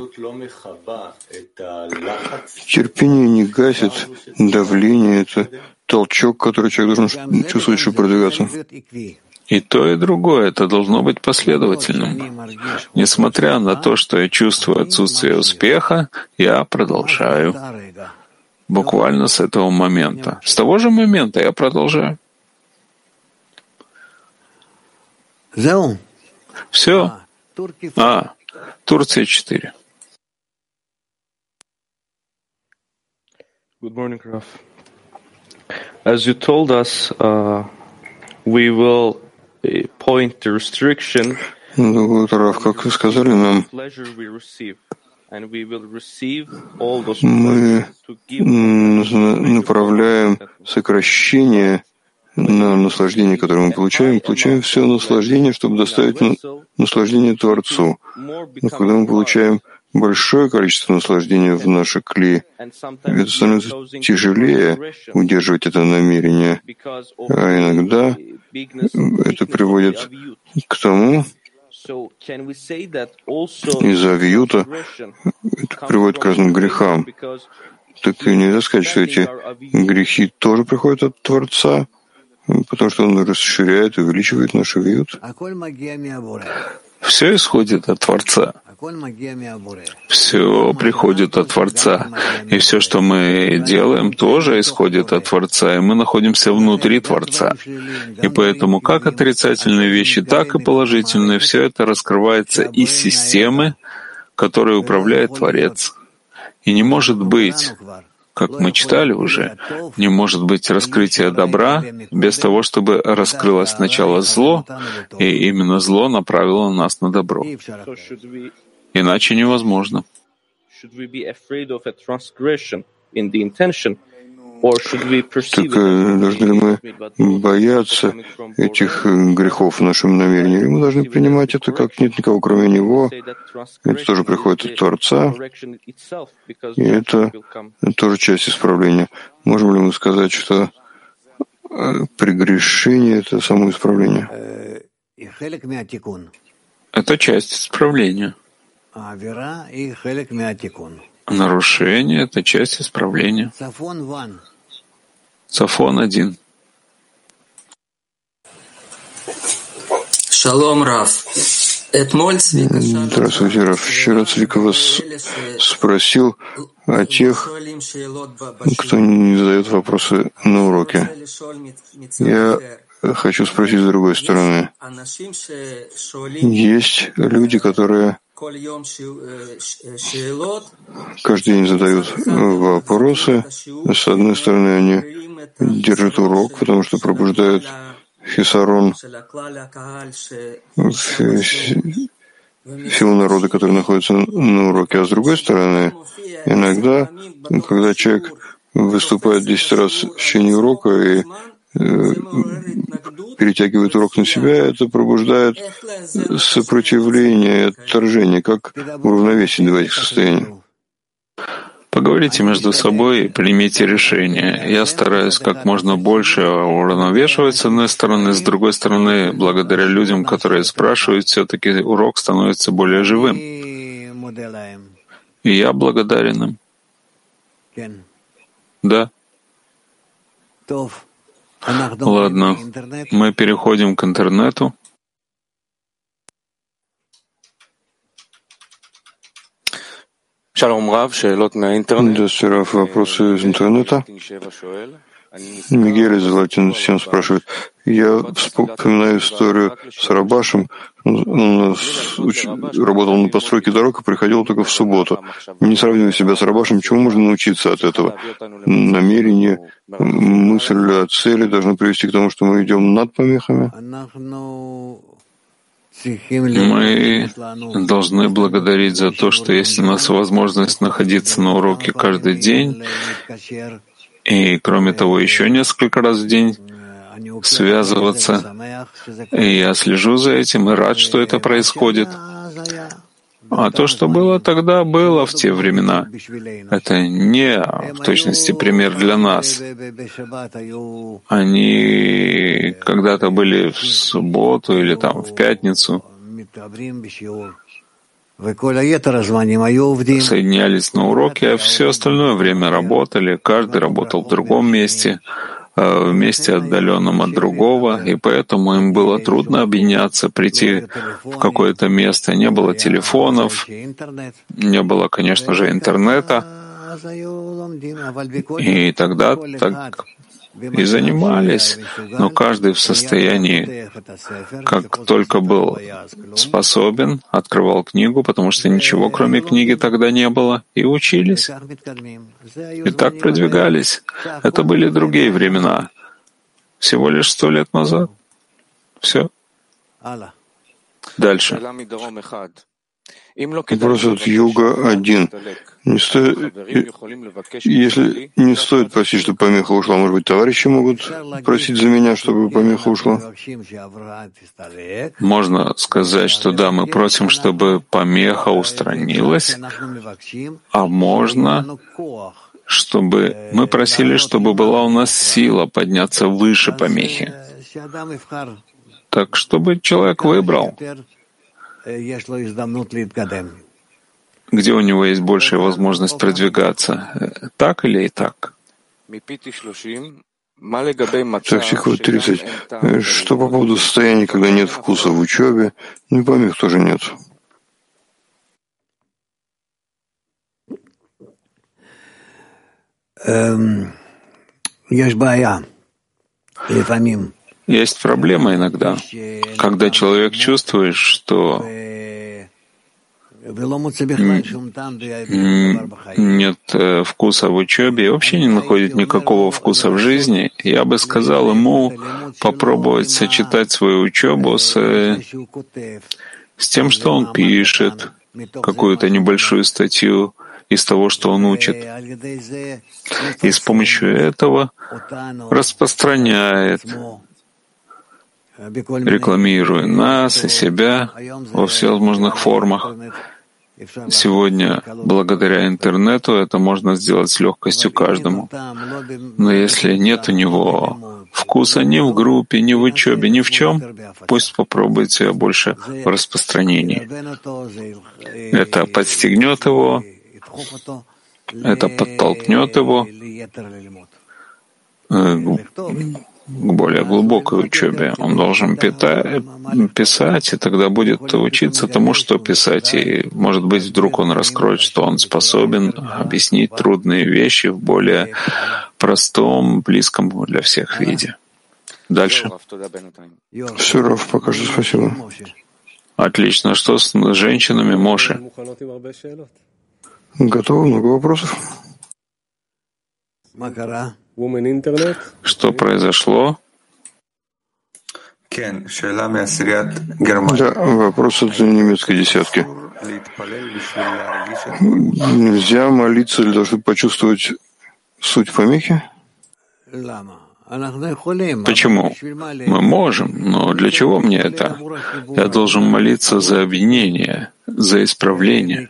Терпение не гасит давление, это толчок, который человек должен чувствовать, чтобы продвигаться. И то, и другое, это должно быть последовательным. Несмотря на то, что я чувствую отсутствие успеха, я продолжаю. Буквально с этого момента. С того же момента я продолжаю. Все. А, Турция четыре. Good morning, Raf. As you told us, uh, we will point the restriction. Ну, Раф, как вы сказали нам, мы направляем сокращение на наслаждение, которое мы получаем, получаем все наслаждение, чтобы доставить наслаждение Творцу. Но когда мы получаем большое количество наслаждения в наше кли, это становится тяжелее удерживать это намерение, а иногда это приводит к тому, из-за авиюта, это приводит к разным грехам. Так и нельзя сказать, что эти грехи тоже приходят от Творца, потому что Он расширяет и увеличивает наш авиют. Все исходит от Творца. Все приходит от Творца. И все, что мы делаем, тоже исходит от Творца. И мы находимся внутри Творца. И поэтому как отрицательные вещи, так и положительные, все это раскрывается из системы, которой управляет Творец. И не может быть, как мы читали уже, не может быть раскрытия добра без того, чтобы раскрылось сначала зло, и именно зло направило нас на добро. Иначе невозможно. Так должны ли мы бояться этих грехов в нашем намерении? Или мы должны принимать это как нет никого, кроме Него? Это тоже приходит от Творца, и это тоже часть исправления. Можем ли мы сказать, что прегрешение — это само исправление? Это часть исправления. Нарушение — это часть исправления. Цафон один. Шалом, Рав. Здравствуйте, Рав. Вчера Цвика вас спросил о тех, кто не задает вопросы на уроке. Я хочу спросить с другой стороны. Есть люди, которые каждый день задают вопросы. С одной стороны, они держат урок, потому что пробуждают хисарон всего народа, который находится на уроке. А с другой стороны, иногда, когда человек выступает десять раз в течение урока и перетягивает урок на себя, это пробуждает сопротивление и отторжение. Как уравновесить два этих состояния? Поговорите между собой и примите решение. Я стараюсь как можно больше уравновешивать с одной стороны, с другой стороны, благодаря людям, которые спрашивают, все-таки урок становится более живым. И я благодарен им. Да. Ладно, мы переходим к интернету. Здравствуйте, Раф. Вопросы из интернета. Мигель из Латин всем спрашивает. Я вспоминаю историю с Рабашем. Он работал на постройке дорог и приходил только в субботу. Не сравнивая себя с Рабашем, чему можно научиться от этого? Намерение, мысль о цели должны привести к тому, что мы идем над помехами? Мы должны благодарить за то, что есть у нас возможность находиться на уроке каждый день, и, кроме того, еще несколько раз в день связываться. И я слежу за этим и рад, что это происходит. А то, что было тогда, было в те времена. Это не в точности пример для нас. Они когда-то были в субботу или там в пятницу, соединялись на уроке, а все остальное время работали, каждый работал в другом месте, в месте отдаленном от другого, и поэтому им было трудно объединяться, прийти в какое-то место. Не было телефонов, не было, конечно же, интернета, и тогда так и занимались, но каждый в состоянии, как только был способен, открывал книгу, потому что ничего кроме книги тогда не было, и учились. И так продвигались. Это были другие времена. Всего лишь сто лет назад. Все. Дальше. Вопрос от Юга один. Не сто... Если не стоит просить, чтобы помеха ушла, может быть, товарищи могут просить за меня, чтобы помеха ушла? Можно сказать, что да, мы просим, чтобы помеха устранилась, а можно, чтобы мы просили, чтобы была у нас сила подняться выше помехи. Так, чтобы человек выбрал, где у него есть большая возможность продвигаться, так или и так. Так, стиху тридцать. Что по поводу состояния, когда нет вкуса в учебе, ну и помех тоже нет. Есть проблема иногда, когда человек чувствует, что нет вкуса в учебе и вообще не находит никакого вкуса в жизни, я бы сказал ему попробовать сочетать свою учебу с, с тем, что он пишет, какую-то небольшую статью из того, что он учит. И с помощью этого распространяет, рекламируя нас и себя во всевозможных формах. Сегодня, благодаря интернету, это можно сделать с легкостью каждому. Но если нет у него вкуса ни в группе, ни в учебе, ни в чем, пусть попробует себя больше в распространении. Это подстегнет его, это подтолкнет его к более глубокой учебе. Он должен питать, писать, и тогда будет учиться тому, что писать. И, может быть, вдруг он раскроет, что он способен объяснить трудные вещи в более простом, близком для всех виде. Дальше. Все, Раф, пока что спасибо. Отлично. Что с женщинами, Моше? Готово, много вопросов. Что произошло? Да, вопрос от немецкой десятки. Нельзя молиться для того, чтобы почувствовать суть помехи? Почему? Мы можем, но для чего мне это? Я должен молиться за объединение, за исправление.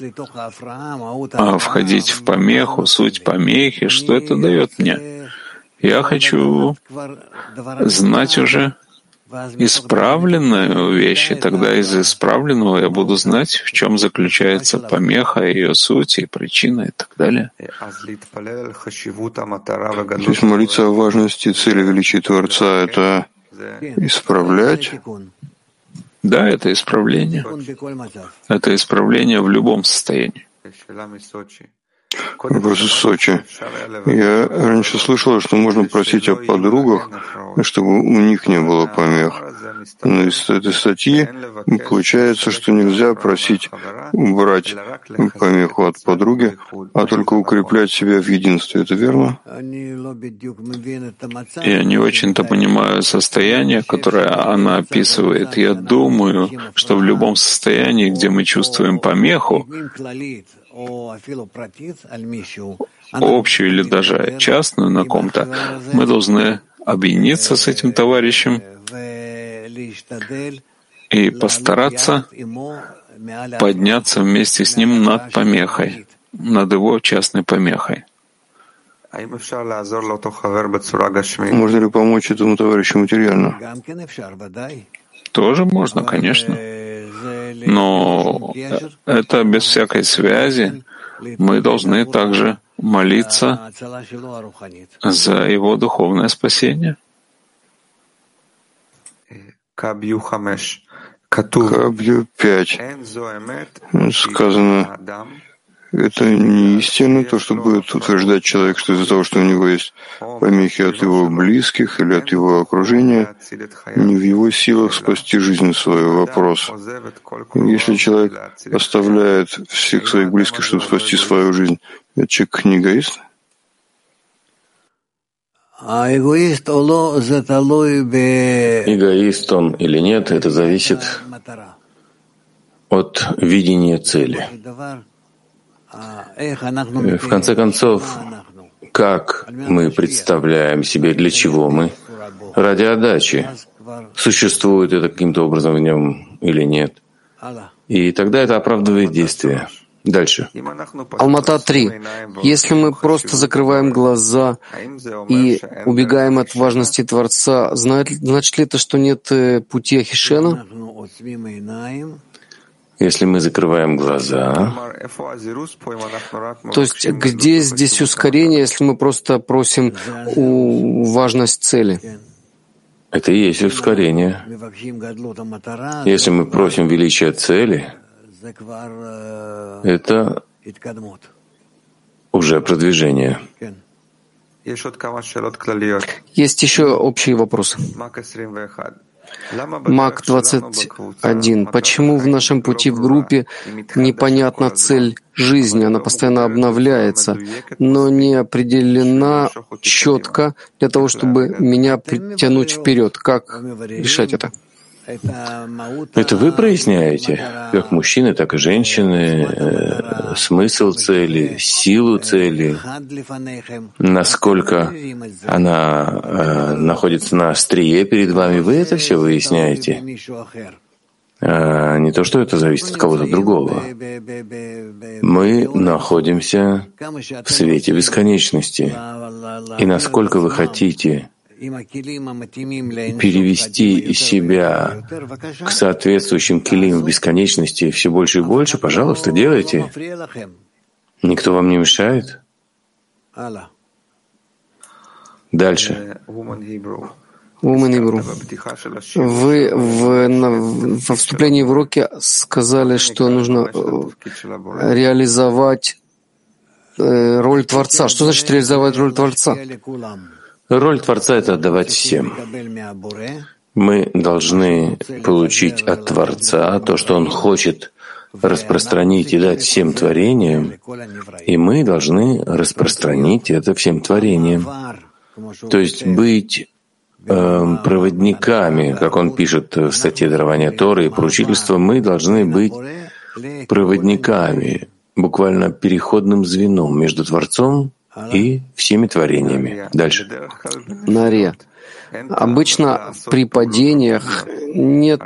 А входить в помеху, суть помехи, что это дает мне? Я хочу знать уже исправленную вещь, и тогда из исправленного я буду знать, в чем заключается помеха, ее суть и причина и так далее. То есть молиться о важности цели величия Творца — это исправлять? Да, это исправление. Это исправление в любом состоянии. Вопрос из Сочи. Я раньше слышал, что можно просить о подругах, чтобы у них не было помех. Но из этой статьи получается, что нельзя просить убрать помеху от подруги, а только укреплять себя в единстве. Это верно? Я не очень-то понимаю состояние, которое она описывает. Я думаю, что в любом состоянии, где мы чувствуем помеху, общую или даже частную на ком-то, мы должны объединиться с этим товарищем и постараться подняться вместе с ним над помехой, над его частной помехой. Можно ли помочь этому товарищу материально? Тоже можно, конечно. Но это без всякой связи. Мы должны также молиться за его духовное спасение. Кабью пять. Сказано, это не истина, то, что будет утверждать человек, что из-за того, что у него есть помехи от его близких или от его окружения, не в его силах спасти жизнь свою. Вопрос. Если человек оставляет всех своих близких, чтобы спасти свою жизнь, это человек не эгоист? Эгоист он или нет, это зависит от видения цели. В конце концов, как мы представляем себе, для чего мы? Ради отдачи. Существует это каким-то образом в нем или нет? И тогда это оправдывает действие. Дальше. Алмата три. Если мы просто закрываем глаза и убегаем от важности Творца, значит ли это, что нет пути Ахишена? Если мы закрываем глаза, то есть где здесь ускорение, если мы просто просим у важность цели? Это и есть ускорение. Если мы просим величия цели, это уже продвижение. Есть еще общие вопросы. Мак двадцать один. Почему в нашем пути в группе непонятна цель жизни? Она постоянно обновляется, но не определена четко для того, чтобы меня притянуть вперед. Как решать это? Это вы проясняете, как мужчины, так и женщины, э, смысл цели, силу цели, насколько она э, находится на острие перед вами. Вы это все выясняете. Э, не то, что это зависит от кого-то другого. Мы находимся в свете бесконечности. И насколько вы хотите перевести себя к соответствующим килим в бесконечности все больше и больше, пожалуйста, делайте. Никто вам не мешает. Дальше. Woman Hebrew. Вы в, на, во вступлении в уроке сказали, что нужно реализовать э, роль Творца. Что значит реализовать роль Творца? Роль Творца — это отдавать всем. Мы должны получить от Творца то, что Он хочет распространить и дать всем творениям, и мы должны распространить это всем творениям. То есть быть э, проводниками, как он пишет в статье «Дарование Торы» и поручительства, мы должны быть проводниками, буквально переходным звеном между Творцом и всеми творениями. Дальше. Нария. Обычно при падениях нет,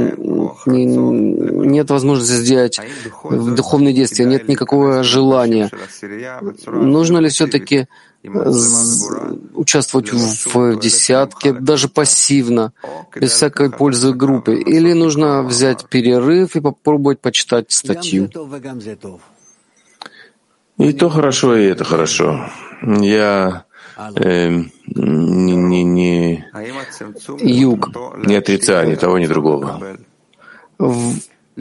нет возможности сделать духовные действия, нет никакого желания. Нужно ли все-таки участвовать в десятке, даже пассивно, без всякой пользы группы? Или нужно взять перерыв и попробовать почитать статью? И то хорошо, и это хорошо. Я э, не, не, не, Юг. не отрицаю ни того, ни другого. В...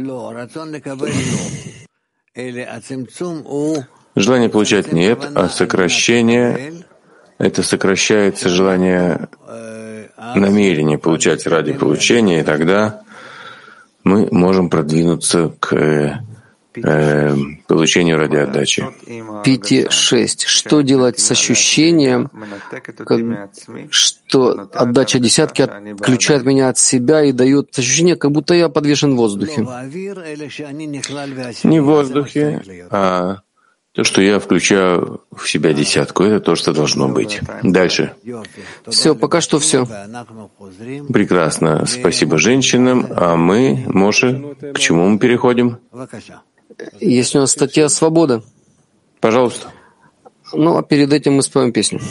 Желание получать нет, а сокращение — это сокращается желание намерения получать ради получения, и тогда мы можем продвинуться к Э, получению ради отдачи. Пяти шесть. Что делать с ощущением, как, что отдача десятки отключает меня от себя и дает ощущение, как будто я подвешен в воздухе? Не в воздухе, а то, что я включаю в себя десятку, это то, что должно быть. Дальше. Все, пока что все. Прекрасно. Спасибо женщинам. А мы, Моше, к чему мы переходим? Есть у нас статья «Свобода». Пожалуйста. Ну, а перед этим мы споем песню.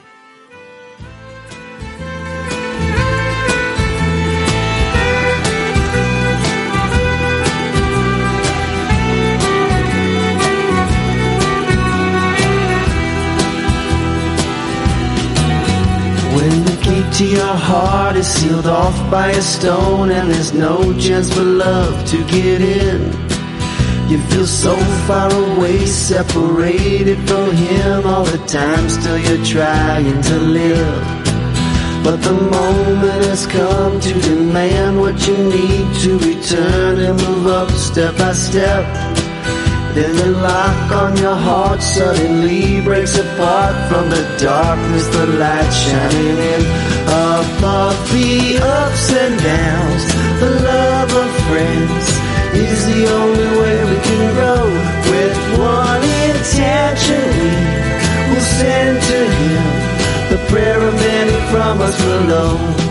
When the gate to your heart is sealed off by a stone and there's no chance for love to get in, you feel so far away, separated from him all the time, still you're trying to live. But the moment has come to demand what you need to return and move up step by step. Then the lock on your heart suddenly breaks apart. From the darkness, the light shining in. Above the ups and downs, the love of friends is the only way we can grow. With one intention we will send to Him the prayer of many from us below.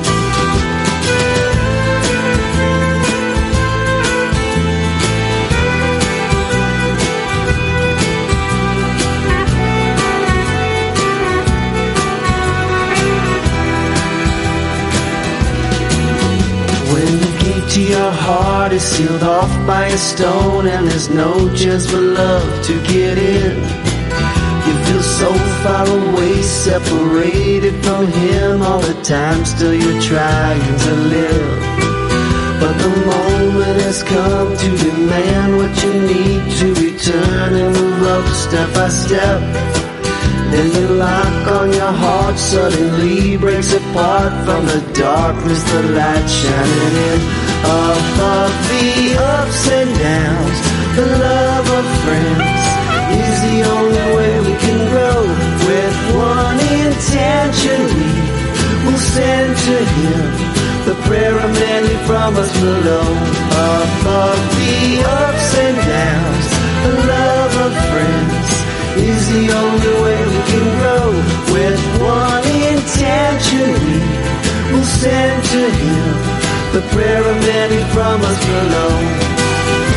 To your heart is sealed off by a stone, and there's no chance for love to get in. You feel so far away, separated from Him all the time, still you're trying to live. But the moment has come to demand what you need to return and move up step by step. Then the lock on your heart suddenly breaks apart. From the darkness the light shining in. Above the ups and downs, the love of friends is the only way we can grow. With one intention we will send to Him the prayer of many from us below. Above the ups and downs, the love of friends is the only way we can grow. With one intention we will send to Him the prayer of many from us below.